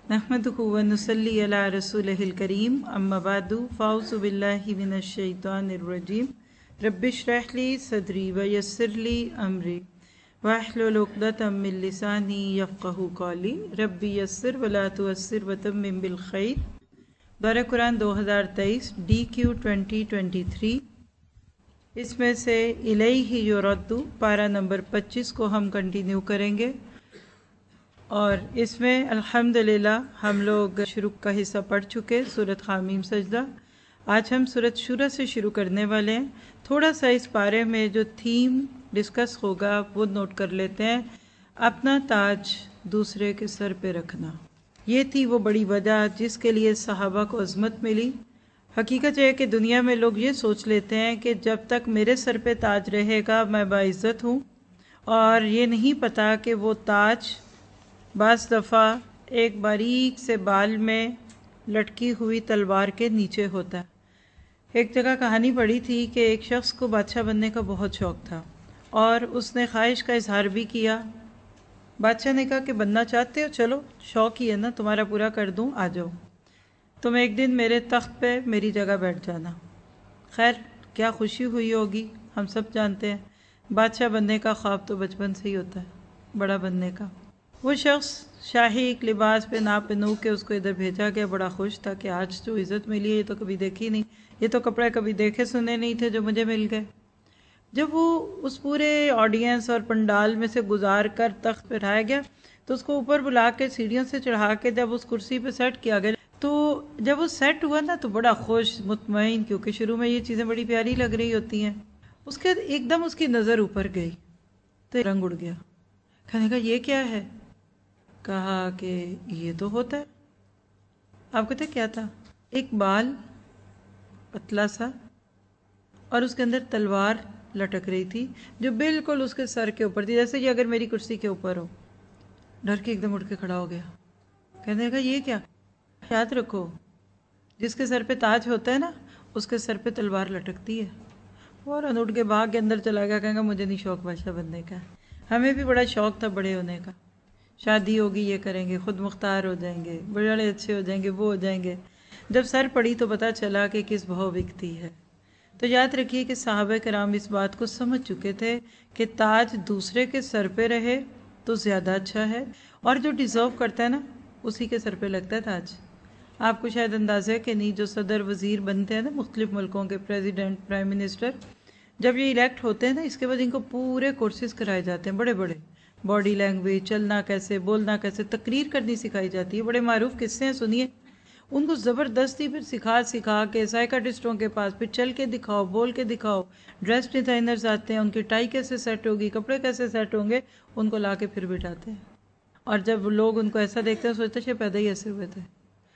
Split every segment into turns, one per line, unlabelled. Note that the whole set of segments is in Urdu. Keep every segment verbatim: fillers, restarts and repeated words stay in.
नहमदुहु व नुसल्ली अला रसूलिहिल करीम अम्मा बादु फ़ाऊज़ु बिल्लाहि मिनश शैतानिर रजीम रब्बिश्रह ली सदरी व यस्सिर ली अमरी वाहलुल उक़दतम मिन लिसानी यफ़क़हू क़ौली रब्बी यस्सिर व ला तुअस्सिर व तम्मिम बिल खैर। दौरा कुरान दो हज़ार तेईस D Q twenty twenty three, इसमें से इलैहि युरद्दु पारा नंबर पच्चीस को हम कंटिन्यू करेंगे। और इसमें अल्हम्दुलिल्लाह हम लोग शुरू का हिस्सा पढ़ चुके सूरत हामीम सजदा। आज हम सूरत शूरा से शुरू करने वाले हैं। थोड़ा सा इस पारे में जो थीम डिस्कस होगा वो नोट कर लेते हैं। अपना ताज दूसरे के सर पे रखना, ये थी वो बड़ी वजह जिसके लिए सहाबा को अज़मत मिली। हकीकत है कि दुनिया में लोग ये सोच लेते हैं कि जब तक मेरे सर पे ताज रहेगा मैं बाइज़्ज़त हूँ, और ये नहीं पता कि वो ताज बास दफ़ा एक बारीक से बाल में लटकी हुई तलवार के नीचे होता है। एक जगह कहानी पढ़ी थी कि एक शख्स को बादशाह बनने का बहुत शौक़ था और उसने ख्वाहिश का इजहार भी किया। बादशाह ने कहा कि बनना चाहते हो, चलो शौक़ ही है ना, तुम्हारा पूरा कर दूँ, आ जाओ, तुम एक दिन मेरे तख्त पे मेरी जगह बैठ जाना। खैर क्या खुशी हुई होगी, हम सब जानते हैं बादशाह बनने का ख्वाब तो बचपन से ही होता है, बड़ा बनने का। वो शख्स शाही एक लिबास पे ना पहनू के उसको इधर भेजा गया, बड़ा खुश था कि आज जो इज़्ज़त मिली है ये तो कभी देखी नहीं, ये तो कपड़े कभी देखे सुने नहीं थे जो मुझे मिल गए। जब वो उस पूरे ऑडियंस और पंडाल में से गुजार कर तख्त पर आया गया तो उसको ऊपर बुला के सीढ़ियों से चढ़ा के जब उस कुर्सी पे सेट किया गया, तो जब वो सेट हुआ ना तो बड़ा खुश मुतमईन, क्योंकि शुरू में ये चीज़ें बड़ी प्यारी लग रही होती हैं। उसके एकदम उसकी नज़र ऊपर गई तो रंग उड़ गया। कहने का ये क्या है? कहा कि ये तो होता है। आप कहते क्या था? एक बाल पतला सा और उसके अंदर तलवार लटक रही थी जो बिल्कुल उसके सर के ऊपर थी, जैसे कि अगर मेरी कुर्सी के ऊपर हो। डर के एकदम उठ के खड़ा हो गया। कहने लगा ये क्या? याद रखो जिसके सर पे ताज होता है ना उसके सर पे तलवार लटकती है। फौरन उठ के भाग के अंदर चला गया। कहेंगे मुझे नहीं शौक़ बादशाह बनने का, हमें भी बड़ा शौक़ था बड़े होने का, शादी होगी ये करेंगे, खुद मुख्तार हो जाएंगे, बड़े अच्छे हो जाएंगे, वो हो जाएंगे। जब सर पड़ी तो पता चला कि किस भाव बिकती है। तो याद रखिए कि साहबा कराम इस बात को समझ चुके थे कि ताज दूसरे के सर पे रहे तो ज़्यादा अच्छा है, और जो डिज़र्व करता है ना उसी के सर पे लगता है ताज। आपको शायद अंदाज़ा है कि नहीं, जो सदर वज़ीर बनते हैं ना मुख्तलिफ़ मुल्कों के, प्रेसिडेंट, प्राइम मिनिस्टर, जब ये इलेक्ट होते हैं ना इसके बाद इनको पूरे कोर्सेज़ कराए जाते हैं, बड़े बड़े, बॉडी लैंग्वेज, चलना कैसे, बोलना कैसे, तकरीर करनी सिखाई जाती है। बड़े मारूफ किस्से हैं, सुनिए। उनको ज़बरदस्ती फिर सिखा सिखा के साइकाटिस्टों के पास फिर चल के दिखाओ, बोल के दिखाओ, ड्रेस डिज़ाइनर्स आते हैं, उनकी टाई कैसे सेट होगी, कपड़े कैसे सेट होंगे, उनको ला के फिर बिठाते हैं। और जब लोग उनको ऐसा देखते हैं सोचते हैं पैदा ही ऐसे हुए थे।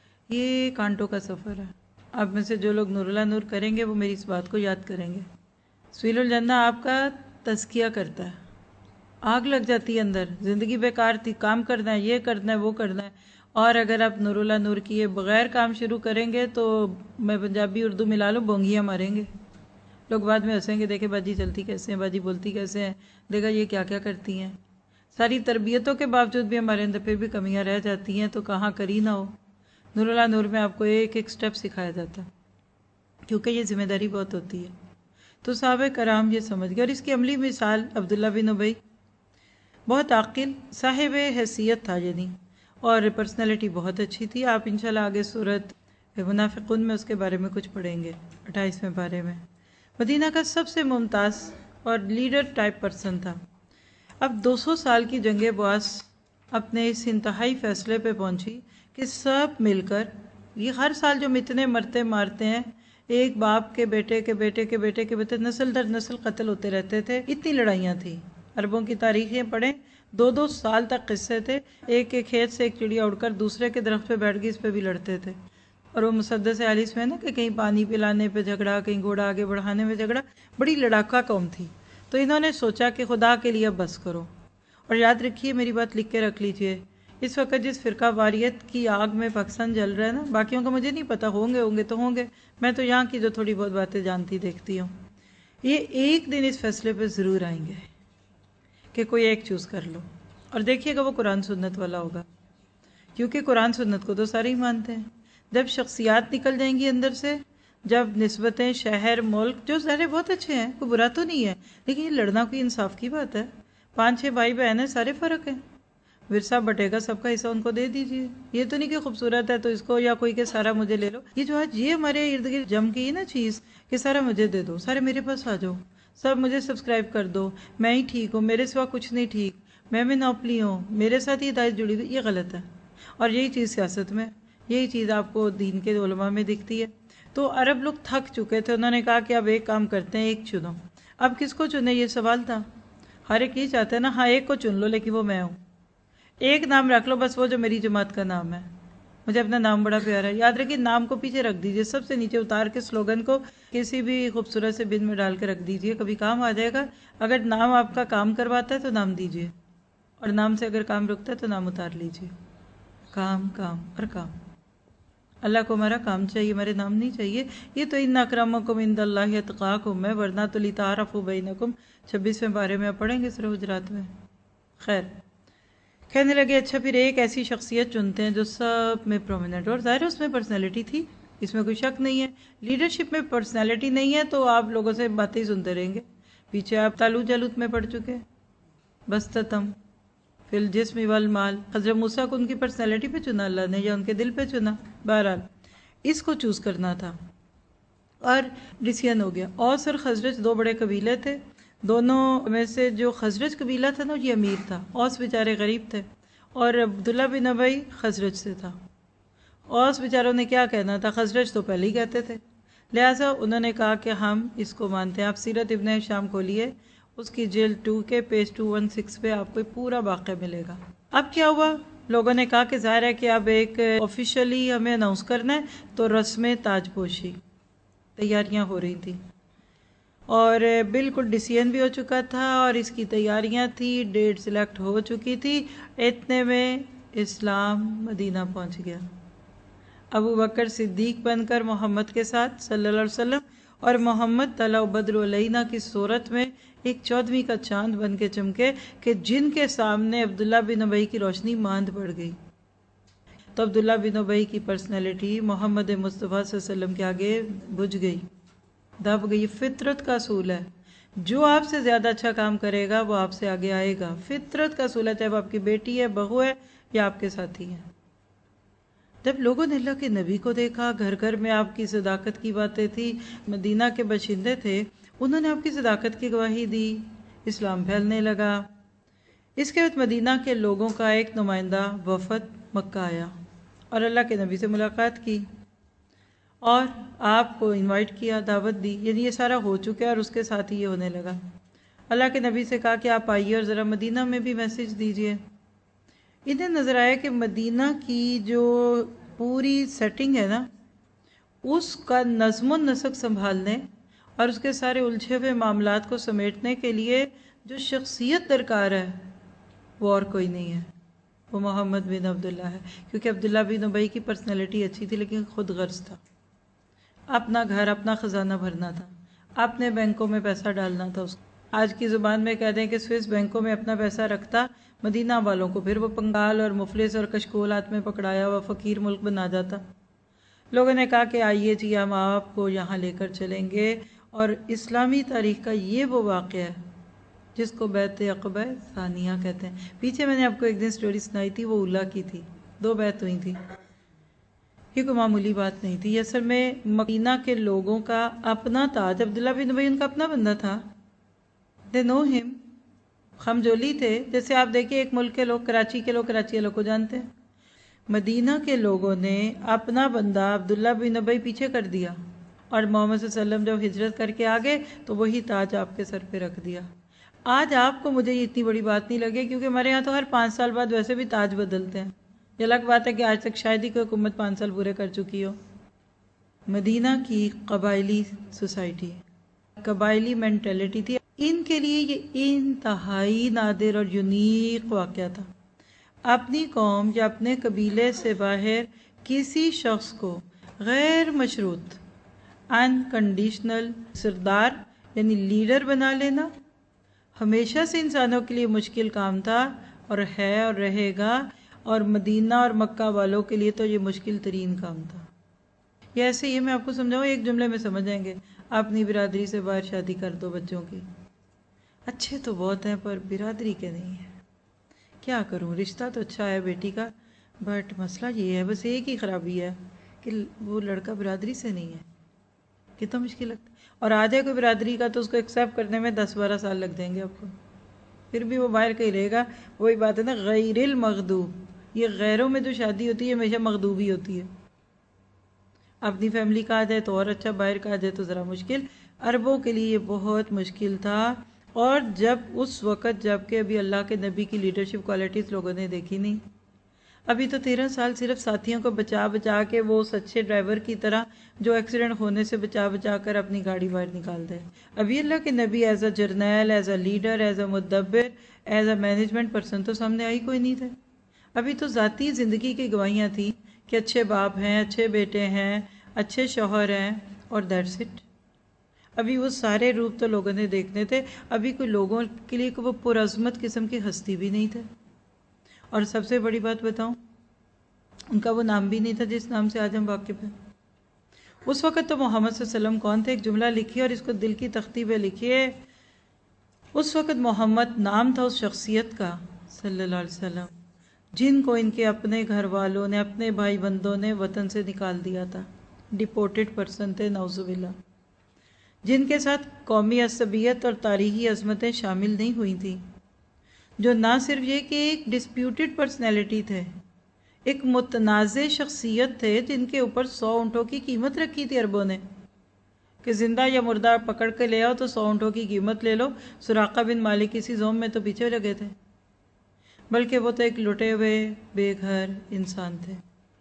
ये कांटों का सफ़र है। अब में से जो लोग नूरुल्लाह नूर करेंगे वो मेरी इस बात को याद करेंगे। सुईलुल जन्ना आपका तज़किया करता है, आग लग जाती है अंदर, ज़िंदगी बेकार थी, काम करना है, ये करना है, वो करना है। और अगर आप नूरुल्लाह नूर किए बग़ैर काम शुरू करेंगे तो मैं पंजाबी उर्दू मिला लूँ, बोंगियाँ मारेंगे लोग, बाद में हंसेंगे, देखे बाजी चलती कैसे हैं, बाजी बोलती कैसे हैं, देखा ये क्या क्या करती हैं। सारी तरबियतों के बावजूद भी हमारे अंदर फिर भी कमियाँ रह जाती हैं, तो कहाँ करी ना हो। नूरुल्लाह नूर में आपको एक एक स्टेप सिखाया जाता है, क्योंकि ये ज़िम्मेदारी बहुत होती है। तो साहबा कराम ये समझ गए। और इसकी अमली मिसाल अब्दुल्ला बिन उबई, बहुत आकिल साहिब हैसियत था यानी, और पर्सनैलिटी बहुत अच्छी थी। आप इंशाल्लाह आगे सूरत मुनाफिकुन में उसके बारे में कुछ पढ़ेंगे, अट्ठाईसवें बारे में। मदीना का सबसे मुमताज़ और लीडर टाइप पर्सन था। अब दो सौ साल की जंग बुआस अपने इस इंतहाई फ़ैसले पे पहुंची कि सब मिलकर, ये हर साल जो इतने मरते मारते हैं, एक बाप के बेटे के बेटे के बेटे के बेटे, नस्ल दर नस्ल कत्ल होते रहते थे, इतनी लड़ाइयाँ थी। अरबों की तारीखें पढ़ें, दो दो साल तक किस्से थे। एक एक खेत से एक चिड़िया उड़कर दूसरे के दरख्त पे बैठ गई, इस पे भी लड़ते थे। और वो मुसद्दस हालिस में ना कि कहीं पानी पिलाने पे झगड़ा, कहीं घोड़ा आगे बढ़ाने में झगड़ा, बड़ी लड़ाका कौम थी। तो इन्होंने सोचा कि खुदा के लिए बस करो। और याद रखिए, मेरी बात लिख के रख लीजिए, इस वक्त जिस फ़िरका वारियत की आग में पाकिस्तान जल रहा है ना, बाकियों का मुझे नहीं पता, होंगे होंगे तो होंगे, मैं तो यहाँ की जो थोड़ी बहुत बातें जानती देखती हूँ, ये एक दिन इस फैसले पर ज़रूर आएंगे कि कोई एक चूज़ कर लो। और देखिएगा वो कुरान सुन्नत वाला होगा, کیونکہ قرآن سنت کو تو سارے ہی مانتے ہیں. جب شخصیات نکل جائیں گی اندر سے، جب نسبتیں شہر ملک جو سارے بہت اچھے ہیں، کوئی برا تو نہیں ہے، لیکن یہ لڑنا کوئی انصاف کی بات ہے. پانچ چھ بھائی بہن ہیں، سارے فرق ہیں، ورثہ بٹے گا، سب کا حصہ ان کو دے دیجیے. یہ تو نہیں کہ خوبصورت ہے تو اس کو، یا کوئی کہ سارا مجھے لے لو. یہ جو آج یہ ہمارے ارد گرد جم کی نا چیز کہ سارا مجھے دے دو، سارے میرے پاس آ جاؤ، سب مجھے سبسکرائب کر دو، میں ہی ٹھیک ہوں، میرے سوا کچھ نہیں ٹھیک، میں میں نوپلی ہوں، میرے ساتھ ہی ہدایت جڑی ہوئی، یہ غلط ہے. اور یہی چیز سیاست میں، یہی چیز آپ کو دین کے علماء میں دکھتی ہے. تو عرب لوگ تھک چکے تھے، انہوں نے کہا کہ اب ایک کام کرتے ہیں، ایک چنو. اب کس کو چنے یہ سوال تھا. ہر ایک یہ چاہتا ہے نا، ہاں ایک کو چن لو لیکن وہ میں ہوں. ایک نام رکھ لو بس، وہ جو میری جماعت کا نام ہے. مجھے اپنا نام بڑا پیارا ہے. یاد رکھیے نام کو پیچھے رکھ دیجئے، سب سے نیچے اتار کے سلوگن کو کسی بھی خوبصورت سے بن میں ڈال کے رکھ دیجئے، کبھی کام آ جائے گا. اگر نام آپ کا کام کرواتا ہے تو نام دیجئے، اور نام سے اگر کام رکتا ہے تو نام اتار لیجئے. کام کام اور کام. اللہ کو ہمارا کام چاہیے، ہمارے نام نہیں چاہیے. یہ تو ان اکرمکم عند اللہ اتقاکم ہے، ورنہ تو لتعارفوا بینکم چھبیسویں بارے میں آپ پڑھیں گے سورہ حجرات میں. خیر، کہنے لگے اچھا پھر ایک ایسی شخصیت چنتے ہیں جو سب میں پرومیننٹ، اور ظاہر اس میں پرسنالٹی تھی، اس میں کوئی شک نہیں ہے. لیڈرشپ میں پرسنالٹی نہیں ہے تو آپ لوگوں سے باتیں ہی سنتے رہیں گے. پیچھے آپ تالو جالوت میں پڑھ چکے، بستتم فی الجسم والمال. حضرت موسیٰ کو ان کی پرسنالٹی پہ چنا اللہ نے یا ان کے دل پہ چنا؟ بہرحال اس کو چوز کرنا تھا اور ڈیسیژن ہو گیا. اوس اور خزرج دو بڑے قبیلے تھے، دونوں میں سے جو خزرج قبیلہ تھا نا یہ امیر تھا، اوس بیچارے غریب تھے، اور عبداللہ بن ابی خزرج سے تھا. اوس بیچاروں نے کیا کہنا تھا، خزرج تو پہلے ہی کہتے تھے، لہٰذا انہوں نے کہا کہ ہم اس کو مانتے ہیں. آپ سیرت ابن ہشام کھولیے، اس کی جلد ٹو کے پیج ٹو ون سکس پہ آپ کو پورا واقعہ ملے گا. اب کیا ہوا، لوگوں نے کہا کہ ظاہر ہے کہ اب ایک آفیشلی ہمیں اناؤنس کرنا ہے، تو رسم تاج پوشی تیاریاں ہو رہی تھی، اور بالکل ڈیسیژن بھی ہو چکا تھا، اور اس کی تیاریاں تھی، ڈیٹ سلیکٹ ہو چکی تھی. اتنے میں اسلام مدینہ پہنچ گیا. ابو بکر صدیق بن کر محمد کے ساتھ صلی اللہ علیہ وسلم، اور محمد طلع بدر علینا کی صورت میں ایک چودھویں کا چاند بن کے چمکے کہ جن کے سامنے عبداللہ بن ابی کی روشنی ماند پڑ گئی. تو عبداللہ بن ابی کی پرسنالٹی محمد مصطفیٰ صلی اللہ علیہ وسلم کے آگے بجھ گئی، دب گئی. فطرت کا اصول ہے، جو آپ سے زیادہ اچھا کام کرے گا وہ آپ سے آگے آئے گا. فطرت کا اصول ہے، چاہے وہ آپ کی بیٹی ہے، بہو ہے، یا آپ کے ساتھی ہیں. جب لوگوں نے اللہ کے نبی کو دیکھا، گھر گھر میں آپ کی صداقت کی باتیں تھی، مدینہ کے باشندے تھے، انہوں نے آپ کی صداقت کی گواہی دی، اسلام پھیلنے لگا. اس کے بعد مدینہ کے لوگوں کا ایک نمائندہ وفد مکہ آیا اور اللہ کے نبی سے ملاقات کی اور آپ کو انوائٹ کیا، دعوت دی. یعنی یہ سارا ہو چکا ہے اور اس کے ساتھ ہی یہ ہونے لگا. اللہ کے نبی سے کہا کہ آپ آئیے اور ذرا مدینہ میں بھی میسج دیجئے. انہیں نظر آیا کہ مدینہ کی جو پوری سیٹنگ ہے نا، اس کا نظم و نسق سنبھالنے اور اس کے سارے الجھے ہوئے معاملات کو سمیٹنے کے لیے جو شخصیت درکار ہے وہ اور کوئی نہیں ہے، وہ محمد بن عبداللہ ہے. کیونکہ عبداللہ بن ابی کی پرسنالٹی اچھی تھی لیکن خود غرض تھا، اپنا گھر اپنا خزانہ بھرنا تھا، اپنے بینکوں میں پیسہ ڈالنا تھا. اس کو آج کی زبان میں کہہ دیں کہ سوئس بینکوں میں اپنا پیسہ رکھتا، مدینہ والوں کو پھر وہ پنگال اور مفلس اور کشکول ہاتھ میں پکڑایا ہوا فقیر ملک بنا جاتا. لوگوں نے کہا کہ آئیے جی ہم آپ کو یہاں لے کر چلیں گے، اور اسلامی تاریخ کا یہ وہ واقعہ ہے جس کو بیعت عقبہ ثانیہ کہتے ہیں. پیچھے میں نے آپ کو ایک دن سٹوری سنائی تھی، وہ اولا کی تھی، دو بیعت ہوئی تھی. یہ کوئی معمولی بات نہیں تھی. اصل میں مدینہ کے لوگوں کا اپنا تاج، عبداللہ بن ابی ان کا اپنا بندہ تھا. دے نو ہم، خمجولی تھے. جیسے آپ دیکھیں ایک ملک کے لوگ کراچی کے لوگ کراچی والوں کو جانتے ہیں. مدینہ کے لوگوں نے اپنا بندہ عبداللہ بن ابی پیچھے کر دیا، اور محمد صلی اللہ علیہ وسلم جب ہجرت کر کے آگے تو وہی تاج آپ کے سر پہ رکھ دیا. آج آپ کو مجھے یہ اتنی بڑی بات نہیں لگے، کیونکہ ہمارے یہاں تو ہر پانچ سال بعد ویسے بھی تاج بدلتے ہیں. یہ الگ بات ہے کہ آج تک شاید ہی کوئی حکومت پانچ سال پورے کر چکی ہو. مدینہ کی قبائلی سوسائٹی، قبائلی مینٹلٹی تھی. ان کے لیے یہ انتہائی نادر اور یونیک واقعہ تھا. اپنی قوم یا اپنے قبیلے سے باہر کسی شخص کو غیر مشروط انکنڈیشنل سردار یعنی لیڈر بنا لینا ہمیشہ سے انسانوں کے لیے مشکل کام تھا، اور ہے اور رہے گا. اور مدینہ اور مکہ والوں کے لیے تو یہ مشکل ترین کام تھا۔ یہ ایسے ہی میں آپ کو سمجھاؤں، ایک جملے میں سمجھ جائیں گے، اپنی برادری سے باہر شادی کر دو بچوں کی، اچھے تو بہت ہیں پر برادری کے نہیں ہیں، کیا کروں، رشتہ تو اچھا ہے بیٹی کا بٹ مسئلہ یہ ہے، بس ایک ہی خرابی ہے کہ وہ لڑکا برادری سے نہیں ہے۔ کتنا مشکل لگتا ہے، اور آ جائے کوئی برادری کا تو اس کو ایکسیپٹ کرنے میں دس بارہ سال لگ جائیں گے آپ کو، پھر بھی وہ باہر کا ہی رہے گا۔ وہی بات ہے نا، غیر المغضوب، یہ غیروں میں جو شادی ہوتی ہے ہمیشہ مغضوبی ہوتی ہے۔ اپنی فیملی کا آ جائے تو اور اچھا، باہر کا آ جائے تو ذرا مشکل۔ عربوں کے لیے یہ بہت مشکل تھا، اور جب اس وقت جب کہ ابھی اللہ کے نبی کی لیڈرشپ کوالٹیز لوگوں نے دیکھی نہیں، ابھی تو تیرہ سال صرف ساتھیوں کو بچا بچا کے وہ سچے ڈرائیور کی طرح جو ایکسیڈنٹ ہونے سے بچا بچا کر اپنی گاڑی باہر نکال دے۔ ابھی اللہ کے نبی ایز اے جرنیل، as a leader, as a مدبر، ایز اے مینجمنٹ پرسن تو سامنے آئی کوئی نہیں تھے۔ ابھی تو ذاتی زندگی کی گواہیاں تھیں کہ اچھے باپ ہیں، اچھے بیٹے ہیں، اچھے شوہر ہیں، اور دیٹس اٹ۔ ابھی وہ سارے روپ تو لوگوں نے دیکھنے تھے، ابھی کوئی لوگوں کے لیے وہ پرعظمت قسم کی ہستی بھی نہیں تھے۔ اور سب سے بڑی بات بتاؤں، ان کا وہ نام بھی نہیں تھا جس نام سے آج ہم واقف ہیں۔ اس وقت تو محمد صلی اللہ علیہ وسلم کون تھے؟ ایک جملہ لکھیے اور اس کو دل کی تختی پہ لکھیے۔ اس وقت محمد نام تھا اس شخصیت کا صلی اللہ علیہ وسلم جن کو ان کے اپنے گھر والوں نے، اپنے بھائی بندوں نے وطن سے نکال دیا تھا، ڈیپورٹڈ پرسن تھے نعوذ باللہ، جن کے ساتھ قومی عصبیت اور تاریخی عظمتیں شامل نہیں ہوئی تھیں، جو نہ صرف یہ کہ ایک ڈسپیوٹڈ پرسنالٹی تھے، ایک متنازع شخصیت تھے جن کے اوپر سو اونٹوں کی قیمت رکھی تھی عربوں نے کہ زندہ یا مردہ پکڑ کے لے آؤ تو سو اونٹوں کی قیمت لے لو۔ سراقہ بن مالک اسی زوم میں تو پیچھے لگے تھے، بلکہ وہ تو ایک لٹے ہوئے بے گھر انسان تھے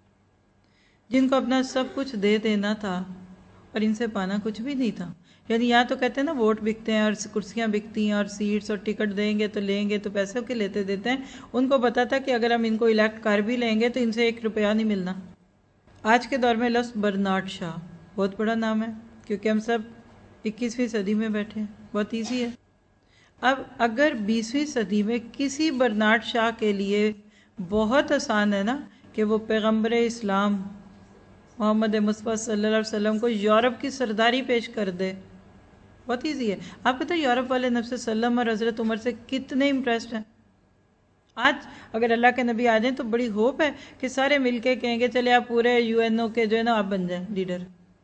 جن کو اپنا سب کچھ دے دینا تھا اور ان سے پانا کچھ بھی نہیں تھا۔ یعنی یہاں تو کہتے ہیں نا ووٹ بکتے ہیں اور کرسیاں بکتی ہیں اور سیٹس اور ٹکٹ دیں گے تو لیں گے تو پیسوں کے لیتے دیتے ہیں۔ ان کو پتا تھا کہ اگر ہم ان کو الیکٹ کر بھی لیں گے تو ان سے ایک روپیہ نہیں ملنا۔ آج کے دور میں لفظ برنارڈ شاہ بہت بڑا نام ہے کیونکہ ہم سب اکیسویں صدی میں بیٹھے ہیں، بہت ایزی ہے۔ اب اگر بیسویں صدی میں کسی برنارڈ شاہ کے لیے بہت آسان ہے نا کہ وہ پیغمبر اسلام محمد مصطفیٰ صلی اللہ علیہ وسلم کو یورپ کی سرداری پیش کر دے، بہت ایزی ہے۔ آپ پتہ یورپ والے نبی صلی اللہ علیہ وسلم اور حضرت عمر سے کتنے امپریسڈ ہیں۔ آج اگر اللہ کے نبی آ جائیں تو بڑی ہوپ ہے کہ سارے مل کے کہیں گے چلے آپ پورے یو این او کے جو ہے نا آپ بن جائیں لیڈر۔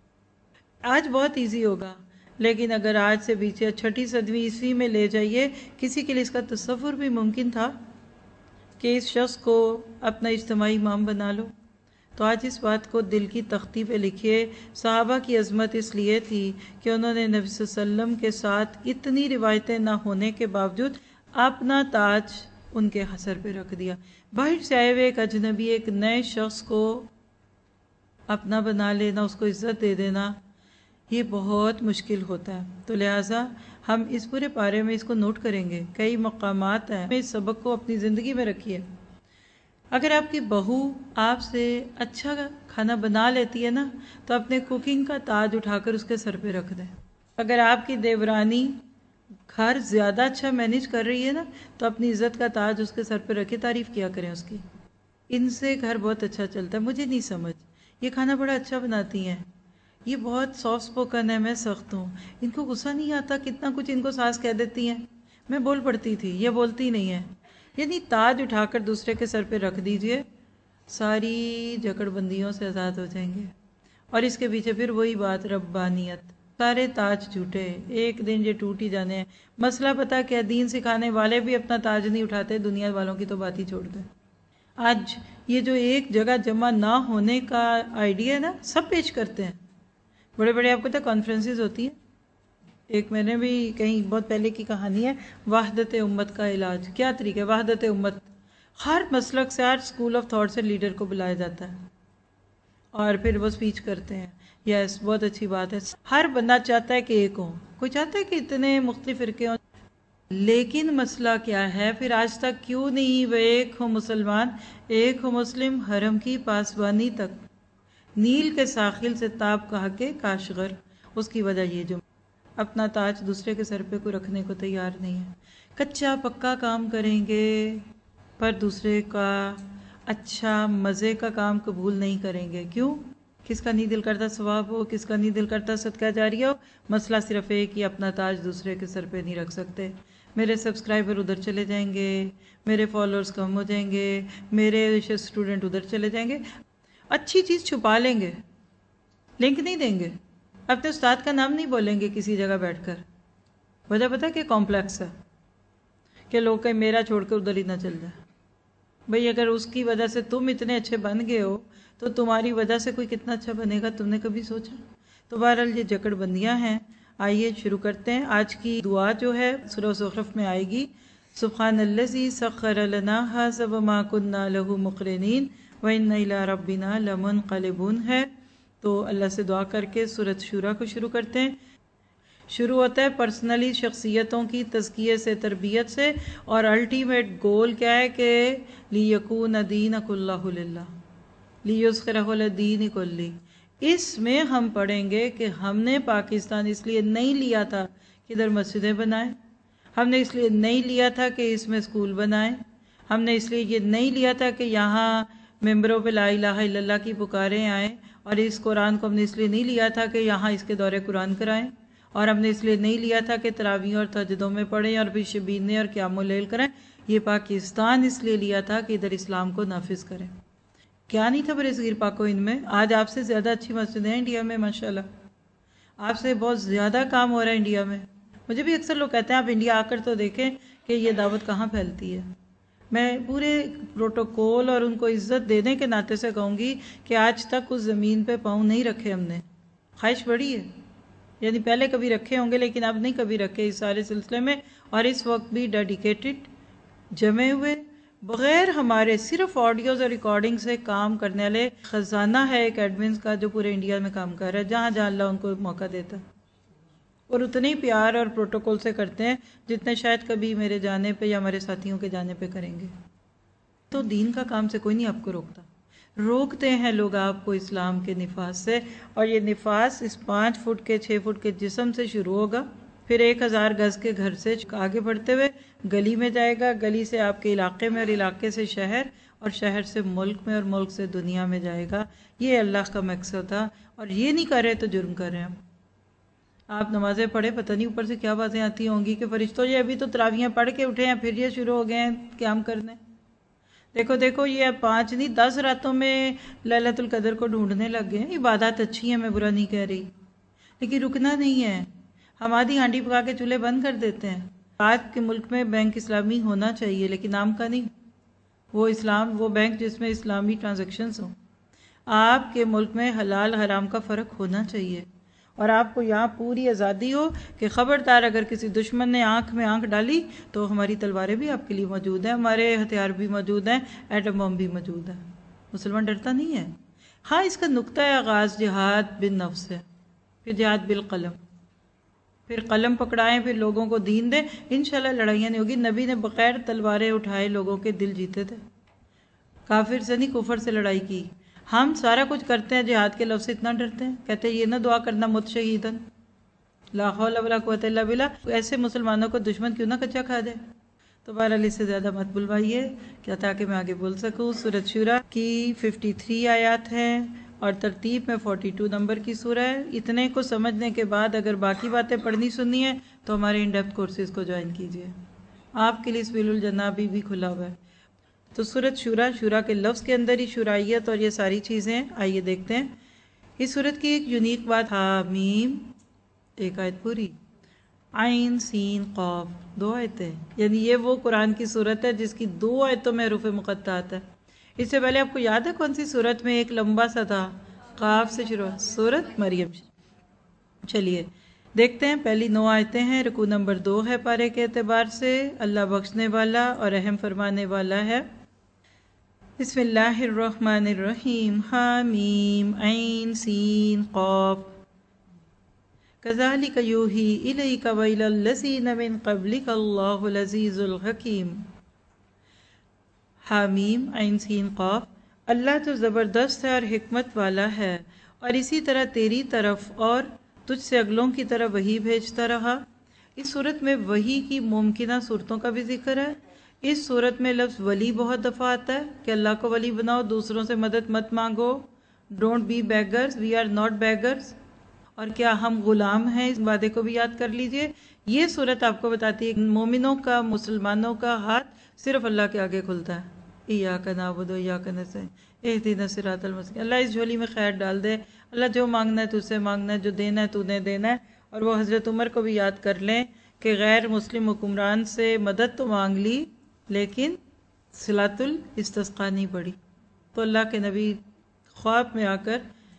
آج بہت ایزی ہوگا، لیکن اگر آج سے پیچھے چھٹی صدویں عیسوی میں لے جائیے، کسی کے لیے اس کا تصور بھی ممکن تھا کہ اس شخص کو اپنا اجتماعی امام بنا لو؟ تو آج اس بات کو دل کی تختی پہ لکھیے۔ صحابہ کی عظمت اس لیے تھی کہ انہوں نے نبی صلی اللہ علیہ وسلم کے ساتھ اتنی روایتیں نہ ہونے کے باوجود اپنا تاج ان کے سر پہ رکھ دیا۔ باہر سے آئے ہوئے ایک اجنبی ایک نئے شخص کو اپنا بنا لینا، اس کو عزت دے دینا، یہ بہت مشکل ہوتا ہے۔ تو لہٰذا ہم اس پورے پارے میں اس کو نوٹ کریں گے، کئی مقامات ہیں، اس سبق کو اپنی زندگی میں رکھیے۔ اگر آپ کی بہو آپ سے اچھا کھانا بنا لیتی ہے نا تو اپنے کوکنگ کا تاج اٹھا کر اس کے سر پہ رکھ دیں۔ اگر آپ کی دیورانی گھر زیادہ اچھا مینیج کر رہی ہے نا تو اپنی عزت کا تاج اس کے سر پہ رکھے، تعریف کیا کریں اس کی، ان سے گھر بہت اچھا چلتا ہے۔ مجھے نہیں سمجھ، یہ کھانا بڑا اچھا بناتی ہیں، یہ بہت سافٹ سپوکن ہے، میں سخت ہوں، ان کو غصہ نہیں آتا، کتنا کچھ ان کو ساس کہہ دیتی ہیں، میں بول پڑتی تھی، یہ بولتی نہیں ہے۔ یعنی تاج اٹھا کر دوسرے کے سر پہ رکھ دیجئے، ساری جکڑ بندیوں سے آزاد ہو جائیں گے۔ اور اس کے پیچھے پھر وہی بات، ربانیت، سارے تاج جھوٹے، ایک دن یہ ٹوٹ ہی جانے ہیں۔ مسئلہ پتہ کیا، دین سکھانے والے بھی اپنا تاج نہیں اٹھاتے، دنیا والوں کی تو بات ہی چھوڑ دیں۔ آج یہ جو ایک جگہ جمع نہ ہونے کا آئیڈیا ہے نا، سب پیش کرتے ہیں، بڑے بڑے آپ کو پتہ کانفرنسز ہوتی ہیں۔ ایک میں نے بھی کہیں بہت پہلے کی کہانی ہے، وحدت امت کا علاج، کیا طریقہ ہے وحدت امت، ہر مسلک سے، ہر اسکول آف تھاٹ سے لیڈر کو بلایا جاتا ہے اور پھر وہ سپیچ کرتے ہیں۔ یس بہت اچھی بات ہے، ہر بندہ چاہتا ہے کہ ایک ہوں، کوئی چاہتا ہے کہ اتنے مختلف فرقے ہوں، لیکن مسئلہ کیا ہے پھر آج تک کیوں نہیں وہ ایک ہو مسلمان، ایک ہو مسلم، حرم کی پاسبانی تک، نیل کے ساحل سے تاب کہا کے کاشغر۔ اس کی وجہ یہ جو اپنا تاج دوسرے کے سر پہ کوئی رکھنے کو تیار نہیں ہے، کچا پکا کام کریں گے پر دوسرے کا اچھا مزے کا کام قبول نہیں کریں گے. کیوں؟ کس کا نہیں دل کرتا ثواب ہو، کس کا نہیں دل کرتا صدقہ جاریہ ہو. مسئلہ صرف ایک ہی، اپنا تاج دوسرے کے سر پہ نہیں رکھ سکتے. میرے سبسکرائبر ادھر چلے جائیں گے، میرے فالوورز کم ہو جائیں گے، میرے اسٹوڈنٹ ادھر چلے جائیں گے. اچھی چیز چھپا لیں گے، لنک نہیں دیں گے، اپنے استاد کا نام نہیں بولیں گے کسی جگہ بیٹھ کر. وجہ پتہ کہ کمپلیکس ہے کہ لوگ کہیں میرا چھوڑ کے ادھر ہی نہ چل جائے. بھئی اگر اس کی وجہ سے تم اتنے اچھے بن گئے ہو تو تمہاری وجہ سے کوئی کتنا اچھا بنے گا، تم نے کبھی سوچا؟ تو بہرحال یہ جکڑ بندیاں ہیں. آئیے شروع کرتے ہیں. آج کی دعا جو ہے سورہ زخرف میں آئے گی. سبحان الذی سخر لنا ھذا وما کنا لہ مقرنین وإنا الی ربنا لمنقلبون ہے. تو اللہ سے دعا کر کے سورۃ شورى کو شروع کرتے ہیں. شروع ہوتا ہے پرسنلی شخصیتوں کی تزکیے سے، تربیت سے، اور الٹیمیٹ گول کیا ہے کہ لِيَكُونَ دِينَ كُلَّهُ لِلَّهِ لِيُظْهِرَهُ عَلَى الدِّينِ كُلِّهِ. اس میں ہم پڑھیں گے کہ ہم نے پاکستان اس لیے نہیں لیا تھا کہ ادھر مسجدیں بنائیں، ہم نے اس لیے نہیں لیا تھا کہ اس میں اسکول بنائیں، ہم نے اس لیے یہ نہیں لیا تھا کہ یہاں ممبروں پہ لا الہ الا اللہ کی پکاریں آئیں، اور اس قرآن کو ہم نے اس لیے نہیں لیا تھا کہ یہاں اس کے دورے قرآن کرائیں، اور ہم نے اس لیے نہیں لیا تھا کہ تراویح اور تہجدوں میں پڑھیں اور پھر شبینے اور قیام اللیل کریں. یہ پاکستان اس لیے لیا تھا کہ ادھر اسلام کو نافذ کریں. کیا نہیں تھا برصغیر پاک و ہند میں؟ آج آپ سے زیادہ اچھی مسجدیں ہیں انڈیا میں ماشاءاللہ. آپ سے بہت زیادہ کام ہو رہا ہے انڈیا میں. مجھے بھی اکثر لوگ کہتے ہیں آپ انڈیا آ کر تو دیکھیں کہ یہ دعوت کہاں پھیلتی ہے. میں پورے پروٹوکول اور ان کو عزت دینے کے ناطے سے کہوں گی کہ آج تک اس زمین پہ پاؤں نہیں رکھے ہم نے. خواہش بڑی ہے، یعنی پہلے کبھی رکھے ہوں گے لیکن اب نہیں کبھی رکھے اس سارے سلسلے میں. اور اس وقت بھی ڈیڈیکیٹڈ جمے ہوئے بغیر ہمارے صرف آڈیوز اور ریکارڈنگ سے کام کرنے والے خزانہ ہے ایک ایڈمنز کا جو پورے انڈیا میں کام کر رہا ہے، جہاں جہاں اللہ ان کو موقع دیتا ہے. اور اتنے ہی پیار اور پروٹوکول سے کرتے ہیں جتنے شاید کبھی میرے جانے پہ یا ہمارے ساتھیوں کے جانے پہ کریں گے. تو دین کا کام سے کوئی نہیں آپ کو روکتا. روکتے ہیں لوگ آپ کو اسلام کے نفاذ سے، اور یہ نفاذ اس پانچ فٹ کے چھ فٹ کے جسم سے شروع ہوگا، پھر ایک ہزار گز کے گھر سے آگے بڑھتے ہوئے گلی میں جائے گا، گلی سے آپ کے علاقے میں، اور علاقے سے شہر، اور شہر سے ملک میں، اور ملک سے دنیا میں جائے گا. یہ اللہ کا مقصد تھا، اور یہ نہیں کر رہے تو جرم کر رہے ہیں. آپ نمازیں پڑھے، پتہ نہیں اوپر سے کیا باتیں آتی ہوں گی کہ فرشتوں یہ ابھی تو تراویحیں پڑھ کے اٹھے ہیں پھر یہ شروع ہو گئے ہیں قیام کرنے. دیکھو دیکھو یہ پانچ نہیں دس راتوں میں لیلۃ القدر کو ڈھونڈنے لگ گئے ہیں. عبادات اچھی ہیں، میں برا نہیں کہہ رہی، لیکن رکنا نہیں ہے. ہم آدھی ہانڈی پکا کے چولہے بند کر دیتے ہیں. آج کے ملک میں بینک اسلامی ہونا چاہیے لیکن نام کا نہیں. وہ اسلام وہ بینک جس میں اسلامی ٹرانزیکشنز ہوں. آپ کے ملک میں حلال حرام کا فرق ہونا چاہیے، اور آپ کو یہاں پوری آزادی ہو کہ خبردار اگر کسی دشمن نے آنکھ میں آنکھ ڈالی تو ہماری تلواریں بھی آپ کے لیے موجود ہیں، ہمارے ہتھیار بھی موجود ہیں، ایٹم بم بھی موجود ہے. مسلمان ڈرتا نہیں ہے. ہاں اس کا نقطہ آغاز جہاد بن نفس ہے، پھر جہاد بالقلم، پھر قلم پکڑائیں، پھر لوگوں کو دین دیں. انشاءاللہ لڑائیاں نہیں ہوگی. نبی نے بغیر تلواریں اٹھائے لوگوں کے دل جیتے تھے. کافر سے نہیں کفر سے لڑائی کی. ہم سارا کچھ کرتے ہیں، جہاد کے لفظ سے اتنا ڈرتے ہیں. کہتے ہیں یہ نہ دعا کرنا مت شہیدن، لا حول ولا قوت الا باللہ. ایسے مسلمانوں کو دشمن کیوں نہ کچا کھا دے. تو بہرحال اس سے زیادہ مت بلوائیے کیا تاکہ میں آگے بول سکوں. سورۃ شورى کی ترپن آیات ہیں اور ترتیب میں بائیس نمبر کی سورہ ہے. اتنے کو سمجھنے کے بعد اگر باقی باتیں پڑھنی سننی ہے تو ہمارے ان ڈیپتھ کورسز کو جوائن کیجیے. آپ کے لیے سبیل الجنہ ابھی بھی کھلا ہوا ہے. تو سورۃ شورى، شورى کے لفظ کے اندر ہی شورائیت اور یہ ساری چیزیں. آئیے دیکھتے ہیں اس سورت کی ایک یونیک بات. حامیم ایک آیت پوری، عین سین قاف دو آیتیں، یعنی یہ وہ قرآن کی سورت ہے جس کی دو آیتوں میں حروف مقطعات ہے. اس سے پہلے آپ کو یاد ہے کون سی سورت میں ایک لمبا سا تھا قاف سے شروع؟ سورت مریم. چلیے دیکھتے ہیں. پہلی نو آیتیں ہیں. رکوع نمبر دو ہے پارے کے اعتبار سے. اللہ بخشنے والا اور رحم فرمانے والا ہے. بسم اللہ الرحمن الرحیم. حامیم عین سین قاف کذالک یوحی الیک وإلی الذین من قبلک اللہ العزیز الحکیم. حامیم عین سین قاف. اللہ تو زبردست ہے اور حکمت والا ہے، اور اسی طرح تیری طرف اور تجھ سے اگلوں کی طرح وحی بھیجتا رہا. اس صورت میں وحی کی ممکنہ صورتوں کا بھی ذکر ہے. اس صورت میں لفظ ولی بہت دفعہ آتا ہے کہ اللہ کو ولی بناؤ، دوسروں سے مدد مت مانگو، don't be beggars, we are not beggars. اور کیا ہم غلام ہیں، اس وعدے کو بھی یاد کر لیجئے. یہ صورت آپ کو بتاتی ہے مومنوں کا، مسلمانوں کا ہاتھ صرف اللہ کے آگے کھلتا ہے. ایاک نعبد و ایاک نستعین اہدنا الصراط المستقیم. اللہ اس جھولی میں خیر ڈال دے. اللہ جو مانگنا ہے تجھ سے مانگنا ہے، جو دینا ہے تو نے دینا ہے. اور وہ حضرت عمر کو بھی یاد کر لیں کہ غیر مسلم حکمران سے مدد تو مانگ لی لیکن صلاۃ الاستسقاء نہیں پڑھی. تو اللہ کے نبی خواب میں آ کر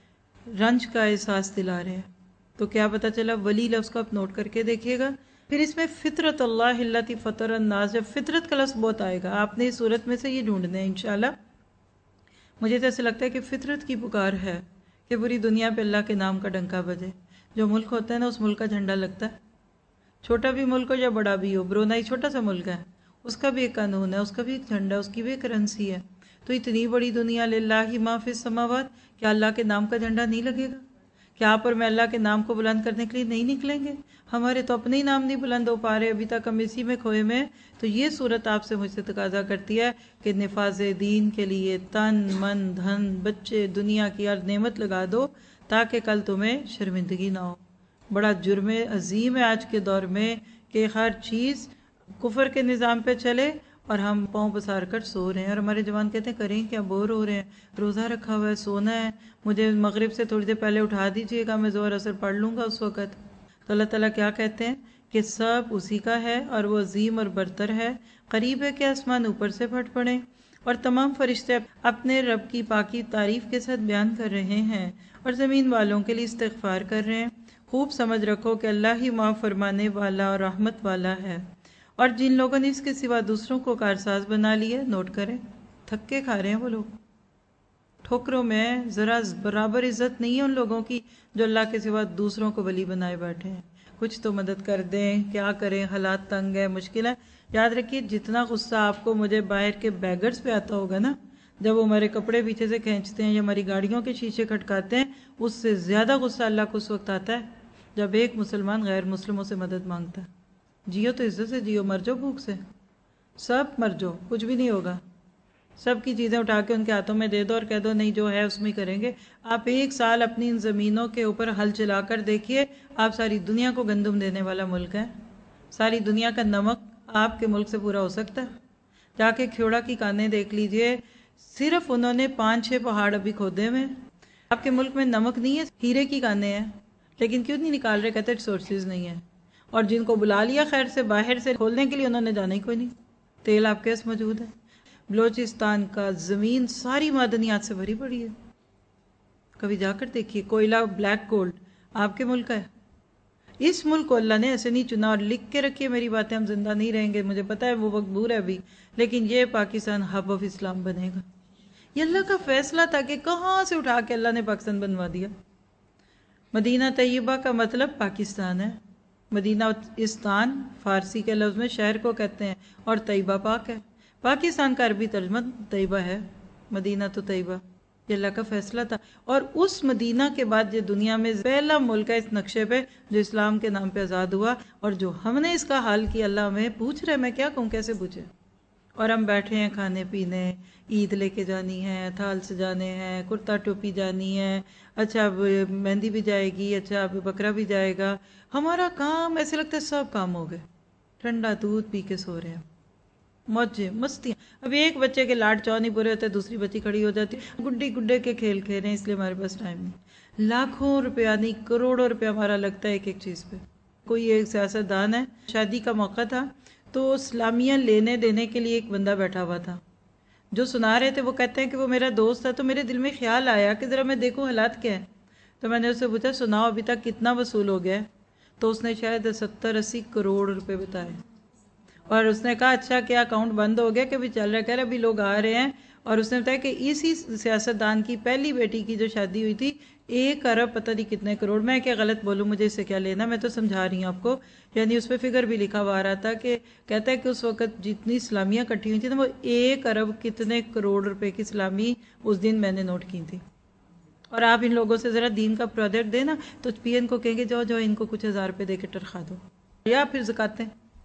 رنج کا احساس دلا رہے ہیں. تو کیا پتہ چلا؟ ولی لفظ کو آپ نوٹ کر کے دیکھیے گا. پھر اس میں فطرت اللہ التی فطر الناس، جب فطرت کا لفظ بہت آئے گا آپ نے اس صورت میں سے یہ ڈھونڈنا ہے انشاءاللہ. مجھے تو ایسا لگتا ہے کہ فطرت کی پکار ہے کہ پوری دنیا پہ اللہ کے نام کا ڈنکا بجے. جو ملک ہوتا ہے نا اس ملک کا جھنڈا لگتا ہے، چھوٹا بھی ملک ہو یا بڑا بھی ہو. برونائی چھوٹا سا ملک ہے، اس کا بھی ایک قانون ہے، اس کا بھی ایک جھنڈا، اس کی بھی ایک کرنسی ہے. تو اتنی بڑی دنیا، للہ ما فی السماوات، کیا اللہ کے نام کا جھنڈا نہیں لگے گا؟ کیا آپ اور میں اللہ کے نام کو بلند کرنے کے لیے نہیں نکلیں گے؟ ہمارے تو اپنے ہی نام نہیں بلند ہو پا رہے، ابھی تک ہم اسی میں کھوئے میں. تو یہ صورت آپ سے مجھ سے تقاضا کرتی ہے کہ نفاذ دین کے لیے تن من دھن بچے دنیا کی ہر نعمت لگا دو تاکہ کل تمہیں شرمندگی نہ ہو. بڑا جرم عظیم ہے آج کے دور میں کہ ہر چیز کفر کے نظام پہ چلے اور ہم پاؤں پسار کر سو رہے ہیں. اور ہمارے جوان کہتے ہیں کریں کیا، بور ہو رہے ہیں، روزہ رکھا ہوا ہے، سونا ہے، مجھے مغرب سے تھوڑی دیر پہلے اٹھا دیجئے گا، میں ظہر اثر پڑھ لوں گا اس وقت. تو اللہ تعالیٰ کیا کہتے ہیں کہ سب اسی کا ہے اور وہ عظیم اور برتر ہے. قریب ہے کہ آسمان اوپر سے پھٹ پڑے اور تمام فرشتے اپنے رب کی پاکی تعریف کے ساتھ بیان کر رہے ہیں اور زمین والوں کے لیے استغفار کر رہے ہیں. خوب سمجھ رکھو کہ اللہ ہی معاف فرمانے والا اور رحمت والا ہے. اور جن لوگوں نے اس کے سوا دوسروں کو کارساز بنا لیا، نوٹ کریں، تھکے کھا رہے ہیں وہ لوگ. ٹھوکروں میں ذرا برابر عزت نہیں ہے ان لوگوں کی جو اللہ کے سوا دوسروں کو ولی بنائے بیٹھے ہیں. کچھ تو مدد کر دیں، کیا کریں، حالات تنگ ہے، مشکل ہے. یاد رکھیے جتنا غصہ آپ کو مجھے باہر کے بیگرز پہ آتا ہوگا نا، جب وہ ہمارے کپڑے پیچھے سے کھینچتے ہیں یا ہماری گاڑیوں کے شیشے کھٹکاتے ہیں، اس سے زیادہ غصہ اللہ کو اس وقت آتا ہے جب ایک مسلمان غیر مسلموں سے مدد مانگتا ہے. جیو تو عزت سے جیو، مر جاؤ بھوک سے، سب مر جاؤ، کچھ بھی نہیں ہوگا. سب کی چیزیں اٹھا کے ان کے ہاتھوں میں دے دو اور کہہ دو نہیں جو ہے اس میں کریں گے. آپ ایک سال اپنی ان زمینوں کے اوپر ہل چلا کر دیکھیے، آپ ساری دنیا کو گندم دینے والا ملک ہے. ساری دنیا کا نمک آپ کے ملک سے پورا ہو سکتا ہے. جا کے کھیوڑا کی کانیں دیکھ لیجئے، صرف انہوں نے پانچ چھ پہاڑ ابھی کھودے ہوئے. آپ کے ملک میں نمک نہیں ہے، ہیرے کی کانیں ہیں، لیکن کیوں نہیں نکال رہے؟ کہتے ریسورسز نہیں ہے. اور جن کو بلا لیا خیر سے باہر سے کھولنے کے لیے، انہوں نے جانا ہی کوئی نہیں. تیل آپ کے پاس موجود ہے. بلوچستان کا زمین ساری معدنیات سے بھری پڑی ہے. کبھی جا کر دیکھیے. کوئلہ، بلیک گولڈ آپ کے ملک کا ہے. اس ملک کو اللہ نے ایسے نہیں چنا. اور لکھ کے رکھیے میری باتیں، ہم زندہ نہیں رہیں گے، مجھے پتا ہے وہ وقت دور ہے ابھی، لیکن یہ پاکستان ہب آف اسلام بنے گا. یہ اللہ کا فیصلہ تھا کہ کہاں سے اٹھا کے اللہ نے پاکستان بنوا دیا. مدینہ طیبہ کا مطلب پاکستان ہے. مدینہ استان فارسی کے لفظ میں شہر کو کہتے ہیں اور طیبہ پاک ہے. پاکستان کا عربی ترجمہ طیبہ ہے، مدینہ تو طیبہ. یہ اللہ کا فیصلہ تھا. اور اس مدینہ کے بعد یہ دنیا میں پہلا ملک ہے اس نقشے پہ جو اسلام کے نام پہ آزاد ہوا. اور جو ہم نے اس کا حال کیا، اللہ ہمیں پوچھ رہے، میں کیا کہوں، کیسے پوچھے. اور ہم بیٹھے ہیں کھانے پینے، عید لے کے جانی ہے، تھال سجانے ہیں، کرتا ٹوپی جانی ہے، اچھا اب مہندی بھی جائے گی، اچھا اب بکرا بھی جائے گا. ہمارا کام ایسے لگتا ہے سب کام ہو گئے، ٹھنڈا دودھ پی کے سو رہے ہیں، موجیں مستیاں. ابھی ایک بچے کے لاڈ چاؤ نہیں پورے ہوتے، دوسری بچی کھڑی ہو جاتی، گڈی گڈے کے کھیل کھیل رہے ہیں، اس لیے ہمارے پاس ٹائم نہیں. لاکھوں روپیہ نہیں کروڑوں روپیہ ہمارا لگتا ہے ایک ایک چیز پہ. کوئی ایک سیاست دان ہے، شادی کا موقع تھا تو اسلامیہ لینے دینے کے لیے ایک بندہ بیٹھا ہوا تھا. جو سنا رہے تھے وہ کہتے ہیں کہ وہ میرا دوست تھا. تو میرے دل میں خیال آیا کہ ذرا میں دیکھوں حالات کیا ہے. تو میں نے اس سے پوچھا سناؤ ابھی تک کتنا وصول ہو گیا ہے؟ تو اس نے شاید ستر اسی کروڑ روپے بتائے. اور اس نے کہا اچھا کیا اکاؤنٹ بند ہو گیا کہ ابھی چل رہا ہے؟ کہہ رہے ابھی لوگ آ رہے ہیں. اور اس نے بتایا کہ اسی سیاستدان کی پہلی بیٹی کی جو شادی ہوئی تھی، ایک ارب پتہ نہیں کتنے کروڑ. میں کیا غلط بولوں، مجھے اس سے کیا لینا، میں تو سمجھا رہی ہوں آپ کو. یعنی اس پہ فگر بھی لکھا ہوا آ رہا تھا کہ کہتا ہے کہ اس وقت جتنی اسلامیہ کٹھی ہوئی تھی نا، وہ ایک ارب کتنے کروڑ روپے کی اسلامی اس دن میں نے نوٹ کی تھی. اور آپ ان لوگوں سے ذرا دین کا پروجیکٹ دے نا، تو پی این کو کہیں گے جاؤ جاؤ ان کو کچھ ہزار روپے دے کے ٹرخا دو، یا پھر زکاتیں.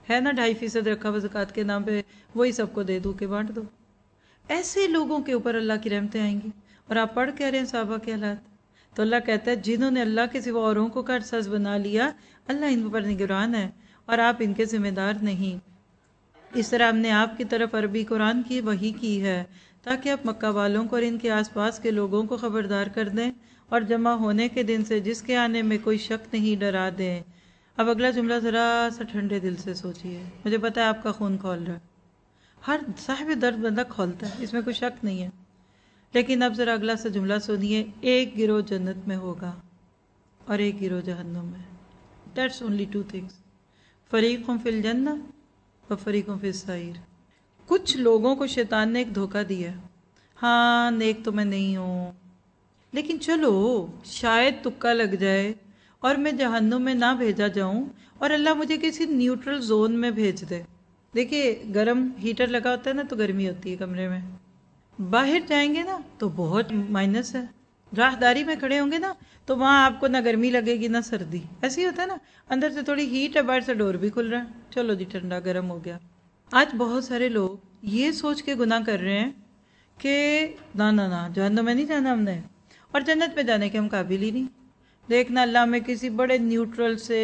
ہے ना ढाई फीसद रखा हुआ ज़कात के नाम पे, वही सबको दे दो के बांट दो। ऐसे लोगों के ऊपर अल्लाह की रहमतें आएंगी। और आप पढ़ कह रहे हैं साहबा के हालात, तो अल्लाह कहता है जिन्होंने अल्लाह के सिवा औरों को कारसाज बना लिया, अल्लाह इन पर निगरान है और आप इनके जिम्मेदार नहीं। इस तरह हमने आपकी तरफ अरबी कुरान की वही की है ताकि आप मक्का वालों को और इनके आसपास के लोगों को खबरदार कर दें और जमा होने के दिन से जिसके आने में कोई शक नहीं डरा दें। अब अगला जुमला ज़रा सा ठंडे दिल से सोचिए, मुझे पता है आपका खून खौल रहा है, हर साहिब दर्द बंदा खोलता है, इसमें कोई शक नहीं है। लेकिन अब ज़रा अगला सा जुमला सुनिए, एक गिरोह जन्नत में होगा और एक गिरोह जहन्नुम में। दैट्स ओनली टू थिंग्स, फरीक़ुम फिल जन्नह व फरीक़ुम फिस सईर। कुछ लोगों को शैतान ने एक धोखा दिया, हाँ नेक तो मैं नहीं हूँ, लेकिन चलो शायद तुक्का लग जाए और मैं जहन्नुम में ना भेजा जाऊं और अल्लाह मुझे किसी न्यूट्रल जोन में भेज दे। देखिए गर्म हीटर लगा होता है ना तो गर्मी होती है कमरे में, बाहर जाएंगे ना तो बहुत माइनस है, राहदारी में खड़े होंगे ना तो वहाँ आपको ना गर्मी लगेगी ना सर्दी, ऐसे ही होता है ना, अंदर से थोड़ी हीट है बाहर से डोर भी खुल रहा है, चलो जी ठंडा गर्म हो गया। आज बहुत सारे लोग ये सोच के गुनाह कर रहे हैं कि ना ना ना जहन्नुम में नहीं जाना हमने और जन्नत में जाने के हम काबिल ही नहीं। देखना अल्लाह में किसी बड़े न्यूट्रल से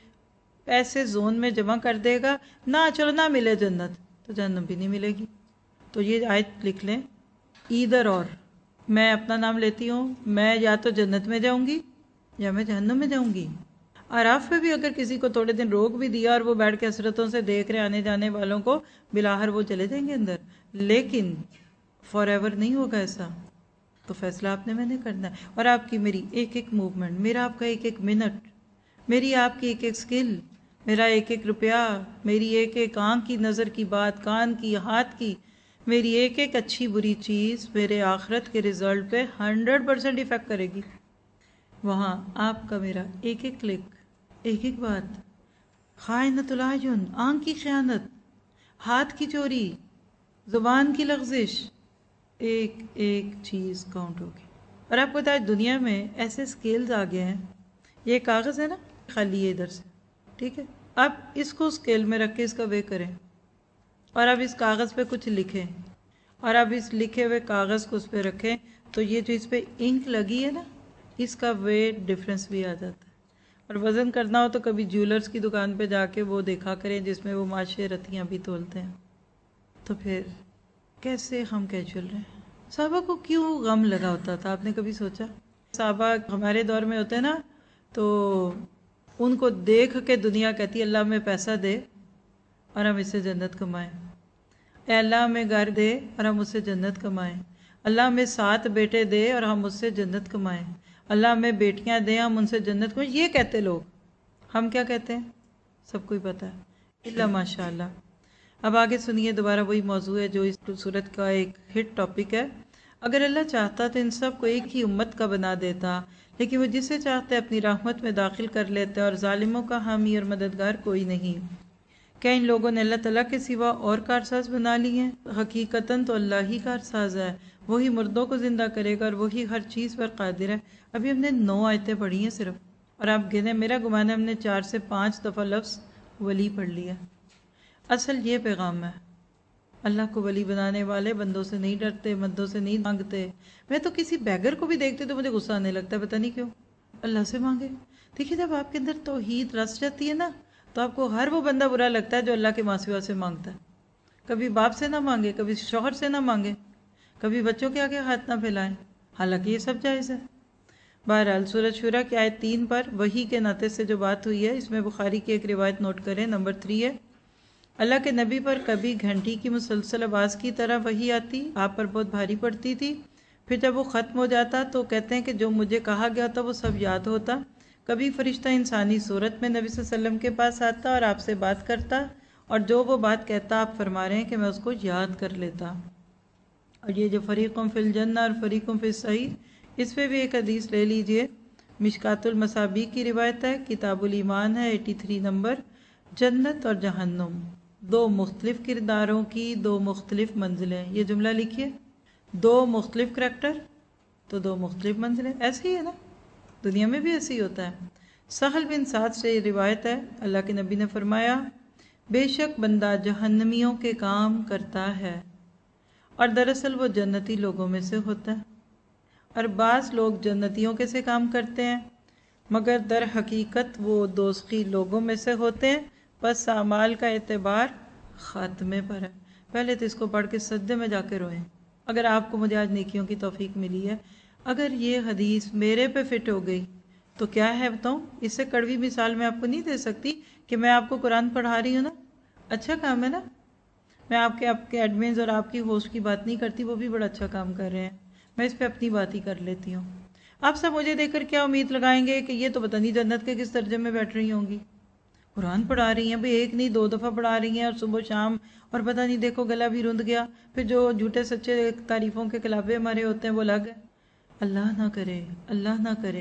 ऐसे जोन में जमा कर देगा, ना चलो ना मिले जन्नत तो जहन्नुम भी नहीं मिलेगी। तो ये आयत लिख लें, ईदर और, मैं अपना नाम लेती हूँ, मैं या तो जन्नत में जाऊंगी या मैं जहन्नुम में जाऊंगी। आराफ में भी अगर किसी को थोड़े दिन रोक भी दिया और वो बैठ के हसरतों से देख रहे आने जाने वालों को, बिलाहर वो चले जाएंगे अंदर, लेकिन फॉर एवर नहीं होगा ऐसा। तो फैसला आपने मैंने करना है, और आपकी मेरी एक एक मूवमेंट, मेरा आपका एक एक मिनट, मेरी आपकी एक एक स्किल, मेरा एक एक रुपया, मेरी एक एक आँख की नज़र की बात, कान की, हाथ की, मेरी एक एक अच्छी बुरी चीज़ मेरे आखिरत के रिजल्ट पे हंड्रेड परसेंट इफेक्ट करेगी। वहाँ आपका मेरा एक एक क्लिक, एक एक बात, खाइनतुल आयुन, आँख की खयानत, हाथ की चोरी, ज़ुबान की लग़ज़िश, एक एक चीज़ काउंट होगी। और आपको पता है दुनिया में ऐसे स्केल्स आ गए हैं, ये कागज़ है ना खाली है इधर से, ठीक है, आप इसको स्केल में रख के इसका वे करें और अब इस कागज़ पे कुछ लिखें और अब इस लिखे हुए कागज़ को उस पर रखें, तो ये जो इस पर इंक लगी है ना, इसका वेट डिफरेंस भी आ जाता है। और वज़न करना हो तो कभी ज्वेलर्स की दुकान पे जाके वो देखा करें जिसमें वो माशे रतियाँ भी तोलते हैं। तो फिर कैसे हम कैजुअल रहे हैं? साहबा को क्यों गम लगा होता था, आपने कभी सोचा? साहबा हमारे दौर में होते हैं ना, तो उनको देख के दुनिया कहती है अल्लाह में पैसा दे और हम इससे जन्नत कमाएं, अल्लाह में घर दे और हम उससे जन्नत कमाएं, अल्लाह में सात बेटे दे और हम उससे जन्नत कमाएं, अल्लाह में बेटियां दे हम उनसे जन्नत कमाएं। ये कहते लोग, हम क्या कहते हैं सबको ही पता है, इल्ला माशाअल्लाह। अब आगे सुनिए, दोबारा वही मौजू है जो इस सूरत का एक हिट टॉपिक है। अगर अल्लाह चाहता तो इन सब को एक ही उम्मत का बना देता, लेकिन वो जिसे चाहते अपनी रहमत में दाखिल कर लेते और जालिमों का हामी और मददगार कोई नहीं। क्या इन लोगों ने अल्लाह ताला के सिवा और कारसाज बना लिए हैं? हकीकतन तो अल्लाह ही कारसाज है, वही मुर्दों को ज़िंदा करेगा और वही हर चीज़ पर कादिर है। अभी हमने नौ आयतें पढ़ी हैं सिर्फ, और आप गिने, मेरा गुमान है हमने चार से पाँच दफ़ा लफ्ज़ वली पढ़ लिया। असल ये पैगाम है, अल्लाह को वली बनाने वाले बंदों से नहीं डरते, बंदों से नहीं मांगते। मैं तो किसी बैगर को भी देखती तो मुझे गुस्सा आने लगता है, पता नहीं क्यों। अल्लाह से मांगे, देखिए जब आपके अंदर तौहीद रस जाती है ना, तो आपको हर वो बंदा बुरा लगता है जो अल्लाह के मासिवा से मांगता है। कभी बाप से ना मांगे, कभी शौहर से ना मांगे, कभी बच्चों के आगे हाथ ना फैलाएं, हालांकि ये सब जायज़ है। बहरहाल सूरत शुरा की आयत तीन पर वही के नाते से जो बात हुई है, इसमें बुखारी की एक रिवायत नोट करें, नंबर थ्री है, अल्लाह के नबी पर कभी घंटी की मुसलसल आवाज़ की तरह वही आती, आप पर बहुत भारी पड़ती थी, फिर जब वो ख़त्म हो जाता तो कहते हैं कि जो मुझे कहा गया था वो सब याद होता। कभी फ़रिश्ता इंसानी सूरत में नबी सल्लल्लाहु अलैहि वसल्लम के पास आता और आपसे बात करता, और जो वो बात कहता आप फरमा रहे हैं कि मैं उसको याद कर लेता। और ये जो फ़रीक़ुम फ़िल जन्नह और फ़रीक़ुम फ़िस सईर, इस पर भी एक हदीस ले लीजिए, मिशकातुल मसाबी की रिवायत है, किताबुल ईमान है तिरासी नंबर, जन्नत और जहन्नुम दो मुख्तलिफ किरदारों की दो मुख्तलिफ मंजिलें। ये जुमला लिखिए, दो मुख्तलिफ करैक्टर तो दो मुख्तलिफ मंजिलें। ऐसे ही है ना, दुनिया में भी ऐसे ही होता है। सहल बिन साद से ये रिवायत है, अल्लाह के नबी ने फरमाया, بے شک بندہ جہنمیوں کے کام کرتا ہے اور دراصل وہ جنتی لوگوں میں سے ہوتا ہے، اور بعض لوگ جنتیوں کے سے کام کرتے ہیں مگر در حقیقت وہ دوزخی لوگوں میں سے ہوتے ہیں، پس اعمال کا اعتبار خاتمے پر ہے۔ پہلے تو اس کو پڑھ کے سجدے میں جا کے روئیں اگر آپ کو مجھے آج نیکیوں کی توفیق ملی ہے۔ اگر یہ حدیث میرے پہ فٹ ہو گئی تو کیا ہے بتاؤں، اس سے کڑوی مثال میں آپ کو نہیں دے سکتی کہ میں آپ کو قرآن پڑھا رہی ہوں نا، اچھا کام ہے نا، میں آپ کے آپ کے ایڈمنز اور آپ کی ہوسٹ کی بات نہیں کرتی، وہ بھی بڑا اچھا کام کر رہے ہیں، میں اس پہ اپنی بات ہی کر لیتی ہوں۔ آپ سب مجھے دیکھ کر کیا امید لگائیں گے کہ یہ تو پتہ نہیں جنت کے کس درجے میں بیٹھ رہی ہوں گی، قرآن پڑھا رہی ہیں بھئی، ایک نہیں دو دفعہ پڑھا رہی ہیں اور صبح شام، اور پتہ نہیں دیکھو گلا بھی رند گیا، پھر جو جھوٹے سچے تعریفوں کے کلابے ہمارے ہوتے ہیں وہ الگ ہے۔ اللہ نہ کرے، اللہ نہ کرے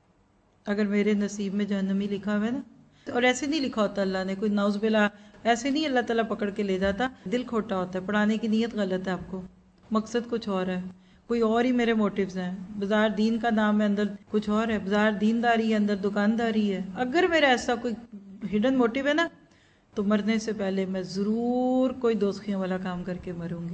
اگر میرے نصیب میں جہنمی لکھا ہوا ہے نا، اور ایسے نہیں لکھا ہوتا اللہ نے، کوئی نعوذ باللہ ایسے نہیں اللہ تعالیٰ پکڑ کے لے جاتا، دل کھوٹا ہوتا ہے، پڑھانے کی نیت غلط ہے، آپ کو مقصد کچھ اور ہے، کوئی اور ہی میرے موٹیوز ہیں، بازار دین کا نام ہے اندر کچھ اور ہے، بازار دینداری ہے اندر دکانداری ہے۔ اگر میرا ایسا کوئی ہڈن موٹیو ہے نا تو مرنے سے پہلے میں ضرور کوئی دوزخیوں والا کام کر کے مروں گی۔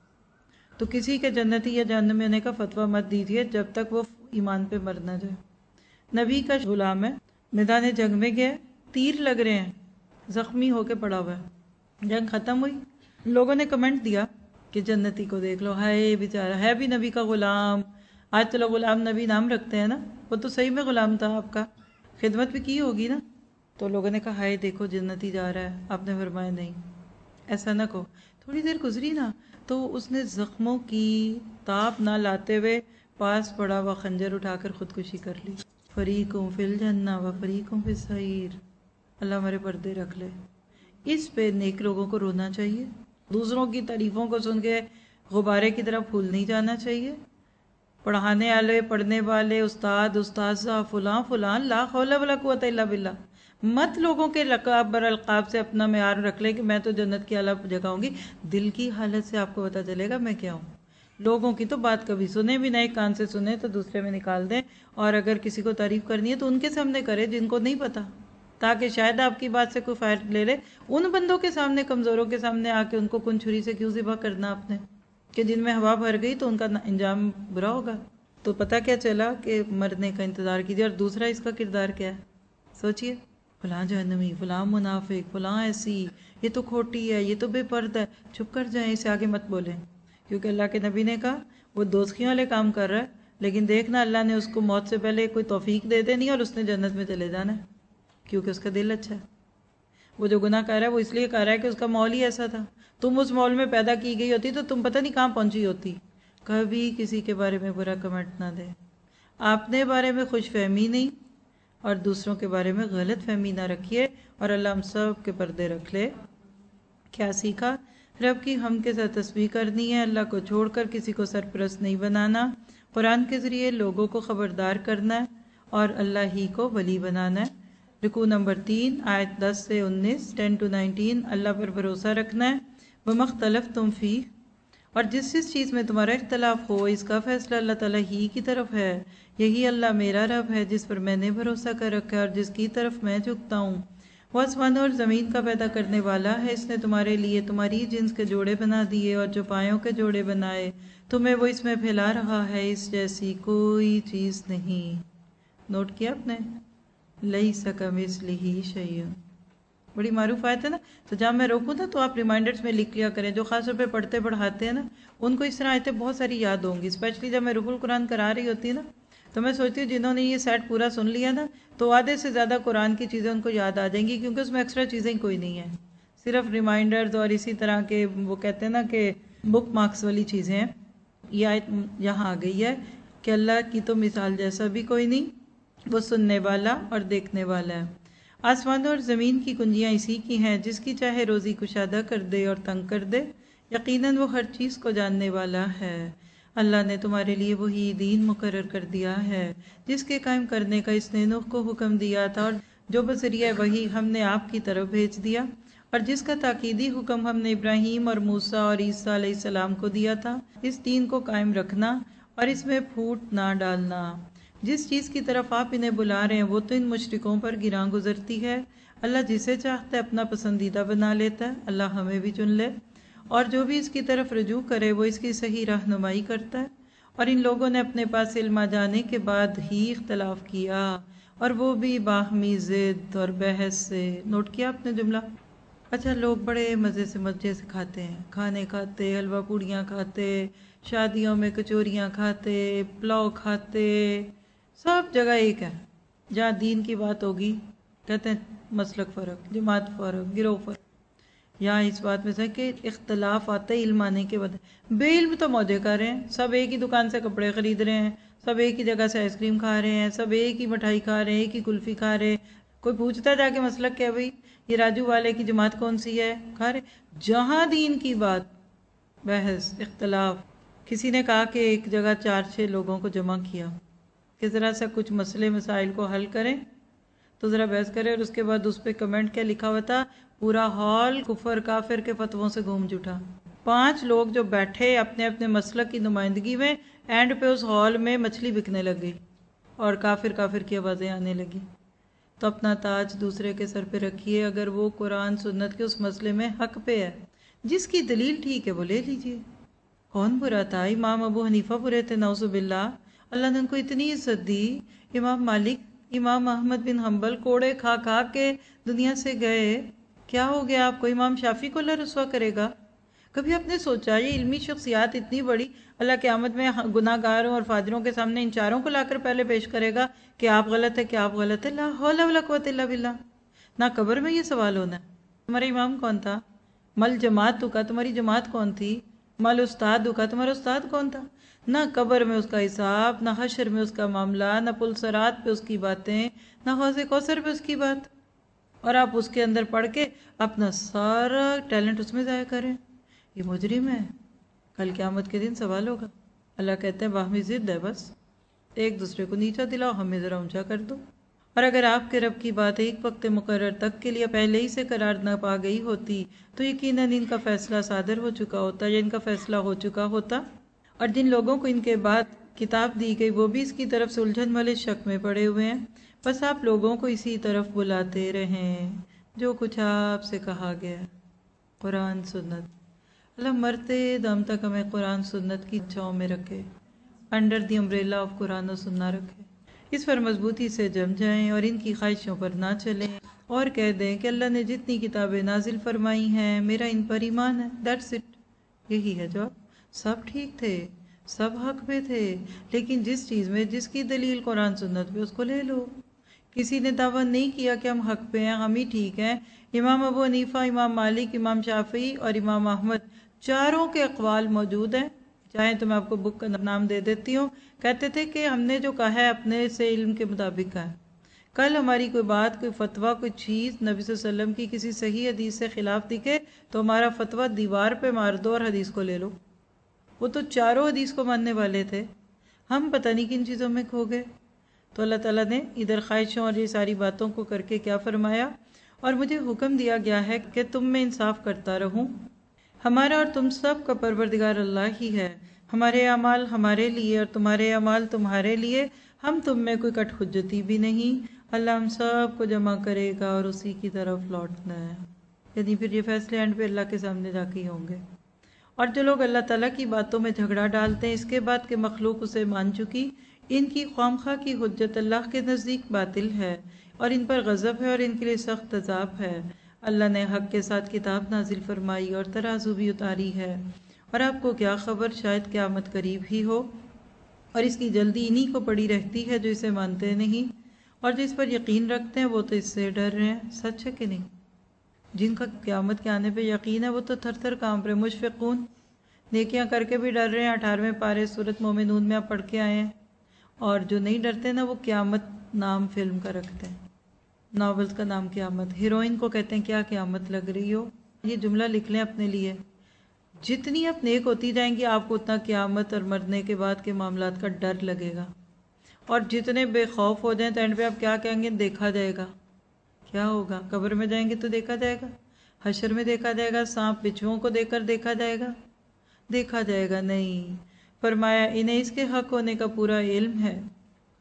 تو کسی کے جنتی یا جہنمی ہونے کا فتویٰ مت دیجیے جب تک وہ ایمان پہ مر نہ جائے۔ نبی کا غلام ہے، میدان جنگ میں گیا، تیر لگ رہے ہیں، زخمی ہو کے پڑا ہوا ہے، جنگ ختم ہوئی، لوگوں نے کمنٹ دیا کہ جنتی کو دیکھ لو، ہائے بیچارہ، ہے بھی نبی کا غلام، آج تو لوگ غلام نبی نام رکھتے ہیں نا، وہ تو صحیح میں غلام تھا آپ کا، خدمت بھی کی ہوگی نا، تو لوگوں نے کہا ہائے دیکھو جنتی جا رہا ہے، آپ نے فرمایا نہیں، ایسا نہ کہو۔ تھوڑی دیر گزری نا تو اس نے زخموں کی تاب نہ لاتے ہوئے پاس پڑا ہوا خنجر اٹھا کر خودکشی کر لی۔ فریقوں فی الجنہ و فریقوں فی السعیر، اللہ ہمارے پردے رکھ لے۔ اس پہ نیک لوگوں کو رونا چاہیے، دوسروں کی تعریفوں کو سن کے غبارے کی طرح پھول نہیں جانا چاہیے۔ پڑھانے والے، پڑھنے والے، استاد، استاذہ، فلاں فلاں، لا حول ولا قوت الا باللہ، مت لوگوں کے لقب بر القاب سے اپنا معیار رکھ لے کہ میں تو جنت کی اعلیٰ جگہ ہوں گی۔ دل کی حالت سے آپ کو پتہ چلے گا میں کیا ہوں۔ لوگوں کی تو بات کبھی سنیں بھی نہیں، کان سے سنیں تو دوسرے میں نکال دیں، اور اگر کسی کو تعریف کرنی ہے تو ان کے سامنے کرے جن کو نہیں پتا، تاکہ شاید آپ کی بات سے کوئی فائدہ لے لے۔ ان بندوں کے سامنے، کمزوروں کے سامنے آ کے ان کو کن چھری سے کیوں ذبح کرنا آپ نے، کہ جن میں ہوا بھر گئی تو ان کا انجام برا ہوگا۔ تو پتہ کیا چلا کہ مرنے کا انتظار کیجیے۔ اور دوسرا اس کا کردار کیا ہے سوچئے، فلاں جہنمی، فلاں منافق، فلاں ایسی، یہ تو کھوٹی ہے، یہ تو بے پردہ ہے، چھپ کر جائیں، اسے آگے مت بولیں، کیونکہ اللہ کے نبی نے کہا وہ دوزخیوں والے کام کر رہا ہے، لیکن دیکھنا اللہ نے اس کو موت سے پہلے کوئی توفیق دے دینی اور اس نے جنت میں چلے جانا ہے، کیونکہ اس کا دل اچھا ہے۔ وہ جو گناہ کر رہا ہے وہ اس لیے کر رہا ہے کہ اس کا ماحول ہی ایسا تھا، تم اس ماحول میں پیدا کی گئی ہوتی تو تم پتہ نہیں کہاں پہنچی ہوتی۔ کبھی کسی کے بارے میں برا کمنٹ نہ دے، اپنے بارے میں خوش فہمی نہیں اور دوسروں کے بارے میں غلط فہمی نہ رکھیے، اور اللہ ہم سب کے پردے رکھ لے۔ کیا سیکھا؟ رب کی حمد کے ساتھ تسبیح کرنی ہے، اللہ کو چھوڑ کر کسی کو سرپرست نہیں بنانا، قرآن کے ذریعے لوگوں کو خبردار کرنا ہے اور اللہ ہی کو ولی بنانا ہے۔ رکوع نمبر تین، آیت دس سے انیس، ٹین ٹو نائنٹین، اللہ پر بھروسہ رکھنا ہے۔ وَمَا اخْتَلَفْتُمْ فِيهِ، اور جس جس چیز میں تمہارا اختلاف ہو اس کا فیصلہ اللہ تعالیٰ ہی کی طرف ہے، یہی اللہ میرا رب ہے جس پر میں نے بھروسہ کر رکھا ہے اور جس کی طرف میں جھکتا ہوں۔ وہ آسمانوں اور زمین کا پیدا کرنے والا ہے، اس نے تمہارے لیے تمہاری جنس کے جوڑے بنا دیے اور جو پایوں کے جوڑے بنائے تمہیں وہ اس میں پھیلا رہا ہے، اس جیسی کوئی چیز نہیں۔ نوٹ کیا آپ نے؟ لَيْسَ كَمِثْلِهِ شَيْءٌ، بڑی معروف آیت ہے نا، تو جب میں روکوں نا تو آپ ریمائنڈرز میں لکھ لیا کریں، جو خاص طور پہ پڑھتے پڑھاتے ہیں نا ان کو اس طرح آیتیں بہت ساری یاد ہوں گی، اسپیشلی جب میں روح القرآن کرا رہی ہوتی ہے نا تو میں سوچتی ہوں جنہوں نے یہ سیٹ پورا سن لیا نا تو آدھے سے زیادہ قرآن کی چیزیں ان کو یاد آ جائیں گی، کیونکہ اس میں ایکسٹرا چیزیں کوئی نہیں ہیں، صرف ریمائنڈرز اور اسی طرح کے وہ کہتے ہیں نا کہ بک مارکس والی چیزیں ہیں۔ یہ آیت یہاں آ گئی ہے کہ اللہ کی تو مثال جیسا بھی کوئی نہیں، وہ سننے والا اور دیکھنے والا ہے۔ آسمانوں اور زمین کی کنجیاں اسی کی ہیں، جس کی چاہے روزی کشادہ کر دے اور تنگ کر دے، یقیناً وہ ہر چیز کو جاننے والا ہے۔ اللہ نے تمہارے لیے وہی دین مقرر کر دیا ہے جس کے قائم کرنے کا اس نے نوح کو حکم دیا تھا، اور جو بذریعہ وہی ہم نے آپ کی طرف بھیج دیا، اور جس کا تاکیدی حکم ہم نے ابراہیم اور موسیٰ اور عیسیٰ علیہ السلام کو دیا تھا، اس دین کو قائم رکھنا اور اس میں پھوٹ نہ ڈالنا۔ جس چیز کی طرف آپ انہیں بلا رہے ہیں وہ تو ان مشرکوں پر گراں گزرتی ہے، اللہ جسے چاہتا ہے اپنا پسندیدہ بنا لیتا ہے، اللہ ہمیں بھی چن لے، اور جو بھی اس کی طرف رجوع کرے وہ اس کی صحیح رہنمائی کرتا ہے۔ اور ان لوگوں نے اپنے پاس علم آ جانے کے بعد ہی اختلاف کیا، اور وہ بھی باہمی ضد اور بحث سے۔ نوٹ کیا آپ نے جملہ؟ اچھا، لوگ بڑے مزے سے مزے سے کھاتے ہیں، کھانے کھاتے، حلوہ پوڑیاں کھاتے، شادیوں میں کچوریاں کھاتے، پلاؤ کھاتے، سب جگہ ایک ہے۔ جہاں دین کی بات ہوگی کہتے ہیں مسلک فرق، جماعت فرق، گروہ فرق۔ یہاں اس بات میں سے کہ اختلاف آتے علم آنے کے بعد۔ بے علم تو موجے کر رہے ہیں، سب ایک ہی دکان سے کپڑے خرید رہے ہیں، سب ایک ہی جگہ سے آئس کریم کھا رہے ہیں، سب ایک ہی مٹھائی کھا رہے ہیں، ایک ہی کلفی کھا رہے ہیں۔ کوئی پوچھتا جا کے مسلک کیا بھئی یہ راجو والے کی جماعت کون سی ہے؟ کھا رہے۔ جہاں دین کی بات، بحث، اختلاف۔ کسی نے کہا کہ ایک جگہ چار چھ لوگوں کو جمع کیا کہ ذرا سا کچھ مسئلے مسائل کو حل کریں، تو ذرا بحث کرے، اور اس کے بعد اس پہ کمنٹ کیا لکھا ہوا تھا؟ پورا ہال کفر کافر کے فتووں سے گھوم جٹا۔ پانچ لوگ جو بیٹھے اپنے اپنے مسلک کی نمائندگی میں، اینڈ پہ اس ہال میں مچھلی بکنے لگ گئی اور کافر کافر کی آوازیں آنے لگی۔ تو اپنا تاج دوسرے کے سر پہ رکھیے، اگر وہ قرآن سنت کے اس مسئلے میں حق پہ ہے، جس کی دلیل ٹھیک ہے وہ لے لیجئے۔ کون برا تھا؟ امام ابو حنیفہ برے تھے، نعوذ باللہ، اللہ نے ان کو اتنی عزت دی۔ امام مالک، امام احمد بن حنبل کوڑے کھا کھا کے دنیا سے گئے، کیا ہو گیا آپ کو؟ امام شافعی کو اللہ رسوا کرے گا؟ کبھی آپ نے سوچا یہ علمی شخصیات اتنی بڑی، اللہ قیامت میں گناہ گاروں اور فاجروں کے سامنے ان چاروں کو لا کر پہلے پیش کرے گا کہ آپ غلط ہے، کہ آپ غلط ہے؟ لا حول ولا قوت الا باللہ۔ نہ قبر میں یہ سوال ہونا ہے تمہارا امام کون تھا؟ مل جماعت کا تمہاری جماعت کون تھی؟ مل استاد کا تمہارا استاد کون تھا؟ نہ قبر میں اس کا حساب، نہ حشر میں اس کا معاملہ، نہ پل صراط پہ اس کی باتیں، نہ حوض کوثر پہ اس کی بات، اور آپ اس کے اندر پڑھ کے اپنا سارا ٹیلنٹ اس میں ضائع کریں۔ یہ مجرم ہے، کل قیامت کے دن سوال ہوگا۔ اللہ کہتے ہیں باہمی ضد ہے، بس ایک دوسرے کو نیچا دلاؤ، ہمیں ذرا اونچا کر دو۔ اور اگر آپ کے رب کی بات ایک وقت مقرر تک کے لیے پہلے ہی سے قرار نہ پا گئی ہوتی تو یقیناً ان کا فیصلہ صادر ہو چکا ہوتا، یا ان کا فیصلہ ہو چکا ہوتا، اور جن لوگوں کو ان کے بعد کتاب دی گئی وہ بھی اس کی طرف سے الجھن والے شک میں پڑے ہوئے ہیں۔ بس آپ لوگوں کو اسی طرف بلاتے رہیں جو کچھ آپ سے کہا گیا، قرآن سنت۔ اللہ مرتے دم تک ہمیں قرآن سنت کی چھاؤں میں رکھے، انڈر دی امبریلا آف قرآن و سننا رکھے، اس پر مضبوطی سے جم جائیں اور ان کی خواہشوں پر نہ چلیں، اور کہہ دیں کہ اللہ نے جتنی کتابیں نازل فرمائی ہیں میرا ان پر ایمان ہے، دیٹس اٹ۔ یہی ہے جواب۔ سب ٹھیک تھے، سب حق پہ تھے، لیکن جس چیز میں جس کی دلیل قرآن سنت پہ، اس کو لے لو۔ کسی نے دعویٰ نہیں کیا کہ ہم حق پہ ہیں، ہم ہی ٹھیک ہیں۔ امام ابو حنیفہ، امام مالک، امام شافعی اور امام احمد چاروں کے اقوال موجود ہیں، چاہیں تو میں آپ کو بک کا نام دے دیتی ہوں۔ کہتے تھے کہ ہم نے جو کہا ہے اپنے سے علم کے مطابق کہا ہے، کل ہماری کوئی بات، کوئی فتویٰ، کوئی چیز نبی صلی اللہ علیہ وسلم کی کسی صحیح حدیث سے خلاف دکھے تو ہمارا فتویٰ دیوار پہ مار دو اور حدیث کو لے لو۔ وہ تو چاروں حدیث کو ماننے والے تھے، ہم پتہ نہیں کن چیزوں میں کھو گئے۔ تو اللہ تعالیٰ نے ادھر خواہشوں اور یہ ساری باتوں کو کر کے کیا فرمایا؟ اور مجھے حکم دیا گیا ہے کہ تم میں انصاف کرتا رہوں۔ ہمارا اور تم سب کا پروردگار اللہ ہی ہے، ہمارے اعمال ہمارے لیے اور تمہارے اعمال تمہارے لیے، ہم تم میں کوئی کٹ حجتی بھی نہیں۔ اللہ ہم سب کو جمع کرے گا اور اسی کی طرف لوٹنا ہے، یعنی پھر یہ فیصلے اینڈ پہ اللہ کے سامنے جا کے ہی ہوں گے۔ اور جو لوگ اللہ تعالیٰ کی باتوں میں جھگڑا ڈالتے ہیں اس کے بعد کہ مخلوق اسے مان چکی، ان کی خوامخواہ کی حجت اللہ کے نزدیک باطل ہے، اور ان پر غضب ہے اور ان کے لیے سخت عذاب ہے۔ اللہ نے حق کے ساتھ کتاب نازل فرمائی اور ترازو بھی اتاری ہے، اور آپ کو کیا خبر، شاید قیامت قریب ہی ہو، اور اس کی جلدی انہی کو پڑی رہتی ہے جو اسے مانتے نہیں، اور جو اس پر یقین رکھتے ہیں وہ تو اس سے ڈر رہے ہیں۔ سچ ہے کہ نہیں؟ جن کا قیامت کے آنے پہ یقین ہے وہ تو تھر تھر کانپ رہے، مشفقون، نیکیاں کر کے بھی ڈر رہے ہیں۔ اٹھارہویں پارے سورۃ مومنون میں آپ پڑھ کے آئے ہیں۔ اور جو نہیں ڈرتے نا، وہ قیامت نام فلم کا رکھتے ہیں، ناولز کا نام قیامت، ہیروئن کو کہتے ہیں کیا قیامت لگ رہی ہو۔ یہ جملہ لکھ لیں اپنے لیے، جتنی آپ نیک ہوتی جائیں گی آپ کو اتنا قیامت اور مرنے کے بعد کے معاملات کا ڈر لگے گا، اور جتنے بے خوف ہو جائیں تو اینڈ پہ آپ کیا کہیں گے؟ دیکھا جائے گا۔ کیا ہوگا؟ قبر میں جائیں گے تو دیکھا جائے گا، حشر میں دیکھا جائے گا، سانپ بچھوؤں کو دیکھ کر دیکھا جائے گا؟ دیکھا جائے گا نہیں۔ فرمایا انہیں اس کے حق ہونے کا پورا علم ہے،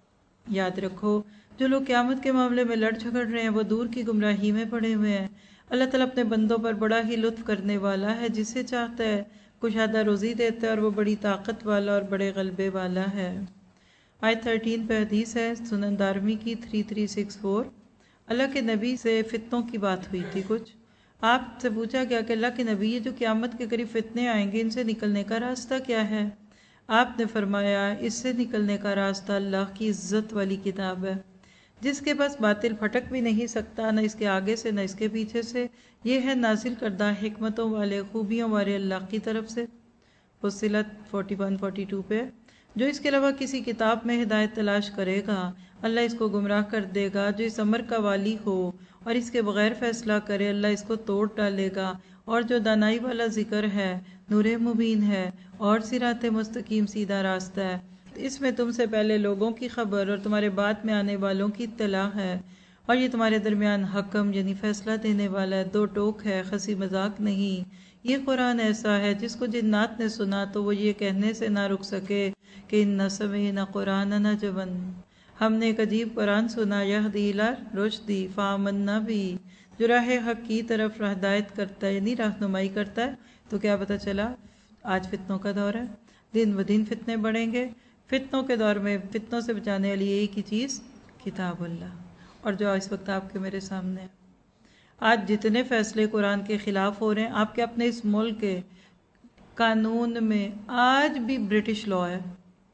یاد رکھو جو لوگ قیامت کے معاملے میں لڑ جھگڑ رہے ہیں وہ دور کی گمراہی میں پڑے ہوئے ہیں۔ اللہ تعالیٰ اپنے بندوں پر بڑا ہی لطف کرنے والا ہے، جسے چاہتا ہے کشادہ روزی دیتا ہے، اور وہ بڑی طاقت والا اور بڑے غلبے والا ہے۔ آیت تھرٹین پہ حدیث ہے سنن دارمی کی تھری تھری سکس فور۔ اللہ کے نبی سے فتنوں کی بات ہوئی تھی کچھ۔ آپ سے پوچھا گیا کہ اللہ کے نبی یہ جو قیامت کے قریب فتنے آئیں گے ان سے نکلنے کا راستہ کیا ہے؟ آپ نے فرمایا اس سے نکلنے کا راستہ اللہ کی عزت والی کتاب ہے، جس کے پاس باطل پھٹک بھی نہیں سکتا، نہ اس کے آگے سے نہ اس کے پیچھے سے۔ یہ ہے نازل کردہ حکمتوں والے خوبیوں والے اللہ کی طرف سے۔ فصلت فورٹی ون فورٹی ٹو پہ جو اس کے علاوہ کسی کتاب میں ہدایت تلاش کرے گا اللہ اس کو گمراہ کر دے گا۔ جو اس امر کا والی ہو اور اس کے بغیر فیصلہ کرے اللہ اس کو توڑ ڈالے گا۔ اور جو دانائی والا ذکر ہے نور مبین ہے اور صراط مستقیم سیدھا راستہ ہے۔ اس میں تم سے پہلے لوگوں کی خبر اور تمہارے بعد میں آنے والوں کی اطلاع ہے، اور یہ تمہارے درمیان حکم یعنی فیصلہ دینے والا ہے، دو ٹوک ہے، ہنسی مذاق نہیں۔ یہ قرآن ایسا ہے جس کو جنات نے سنا تو وہ یہ کہنے سے نہ رک سکے کہ ان سمعنا قرآنا عجبا، ہم نے ایک عجیب قرآن سنا، یہدی الی رشد فآمنا بھی، جو راہ حق کی طرف ہدایت کرتا ہے یعنی رہنمائی کرتا ہے۔ تو کیا پتہ چلا؟ آج فتنوں کا دور ہے، دن بدن فتنے بڑھیں گے۔ فتنوں کے دور میں فتنوں سے بچانے والی ایک ہی چیز کتاب اللہ، اور جو اس وقت آپ کے میرے سامنے ہے۔ آج جتنے فیصلے قرآن کے خلاف ہو رہے ہیں آپ کے اپنے اس ملک کے قانون میں آج بھی برٹش لا ہے،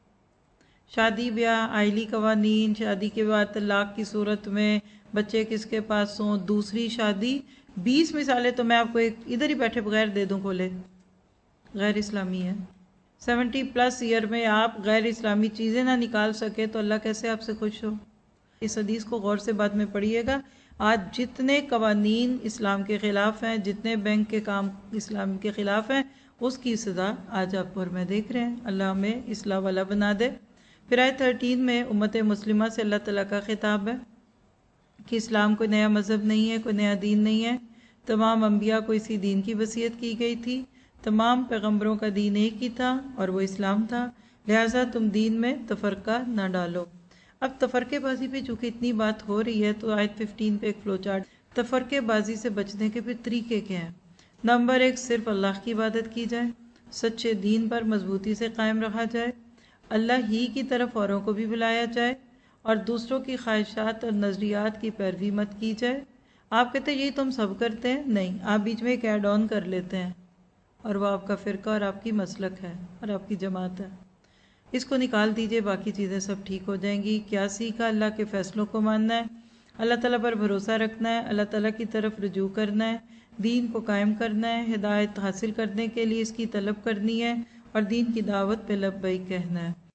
شادی بیاہ آئلی قوانین، شادی کے بعد طلاق کی صورت میں بچے کس کے پاس ہوں، دوسری شادی، بیس مثالیں تو میں آپ کو ایک ادھر ہی بیٹھے بغیر دے دوں کھولے، غیر اسلامی ہے۔ سیونٹی پلس ایئر میں آپ غیر اسلامی چیزیں نہ نکال سکے تو اللہ کیسے آپ سے خوش ہو؟ اس حدیث کو غور سے بعد میں پڑھیے گا۔ آج جتنے قوانین اسلام کے خلاف ہیں، جتنے بینک کے کام اسلام کے خلاف ہیں، اس کی سزا آج آپ اور میں دیکھ رہے ہیں۔ اللہ ہمیں اصلاح والا بنا دے۔ پھر آیت تھرٹین میں امت مسلمہ سے اللہ تعالیٰ کا خطاب ہے کہ اسلام کوئی نیا مذہب نہیں ہے، کوئی نیا دین نہیں ہے۔ تمام انبیاء کو اسی دین کی وصیت کی گئی تھی، تمام پیغمبروں کا دین ایک ہی تھا اور وہ اسلام تھا، لہٰذا تم دین میں تفرقہ نہ ڈالو۔ اب تفرقے بازی پہ چونکہ اتنی بات ہو رہی ہے تو آیت ففٹین پہ ایک فلو چارٹ، تفرقے بازی سے بچنے کے پھر طریقے کیا ہیں؟ نمبر ایک، صرف اللہ کی عبادت کی جائے، سچے دین پر مضبوطی سے قائم رہا جائے، اللہ ہی کی طرف اوروں کو بھی بلایا جائے، اور دوسروں کی خواہشات اور نظریات کی پیروی مت کی جائے۔ آپ کہتے ہیں یہی تم سب کرتے ہیں؟ نہیں، آپ بیچ میں ایک ایڈ آن کر لیتے ہیں، اور وہ آپ کا فرقہ اور آپ کی مسلک ہے اور آپ کی جماعت ہے۔ اس کو نکال دیجئے، باقی چیزیں سب ٹھیک ہو جائیں گی۔ کیا سیکھا؟ اللہ کے فیصلوں کو ماننا ہے، اللہ تعالیٰ پر بھروسہ رکھنا ہے، اللہ تعالیٰ کی طرف رجوع کرنا ہے، دین کو قائم کرنا ہے، ہدایت حاصل کرنے کے لیے اس کی طلب کرنی ہے، اور دین کی دعوت پہ لبیک کہنا ہے۔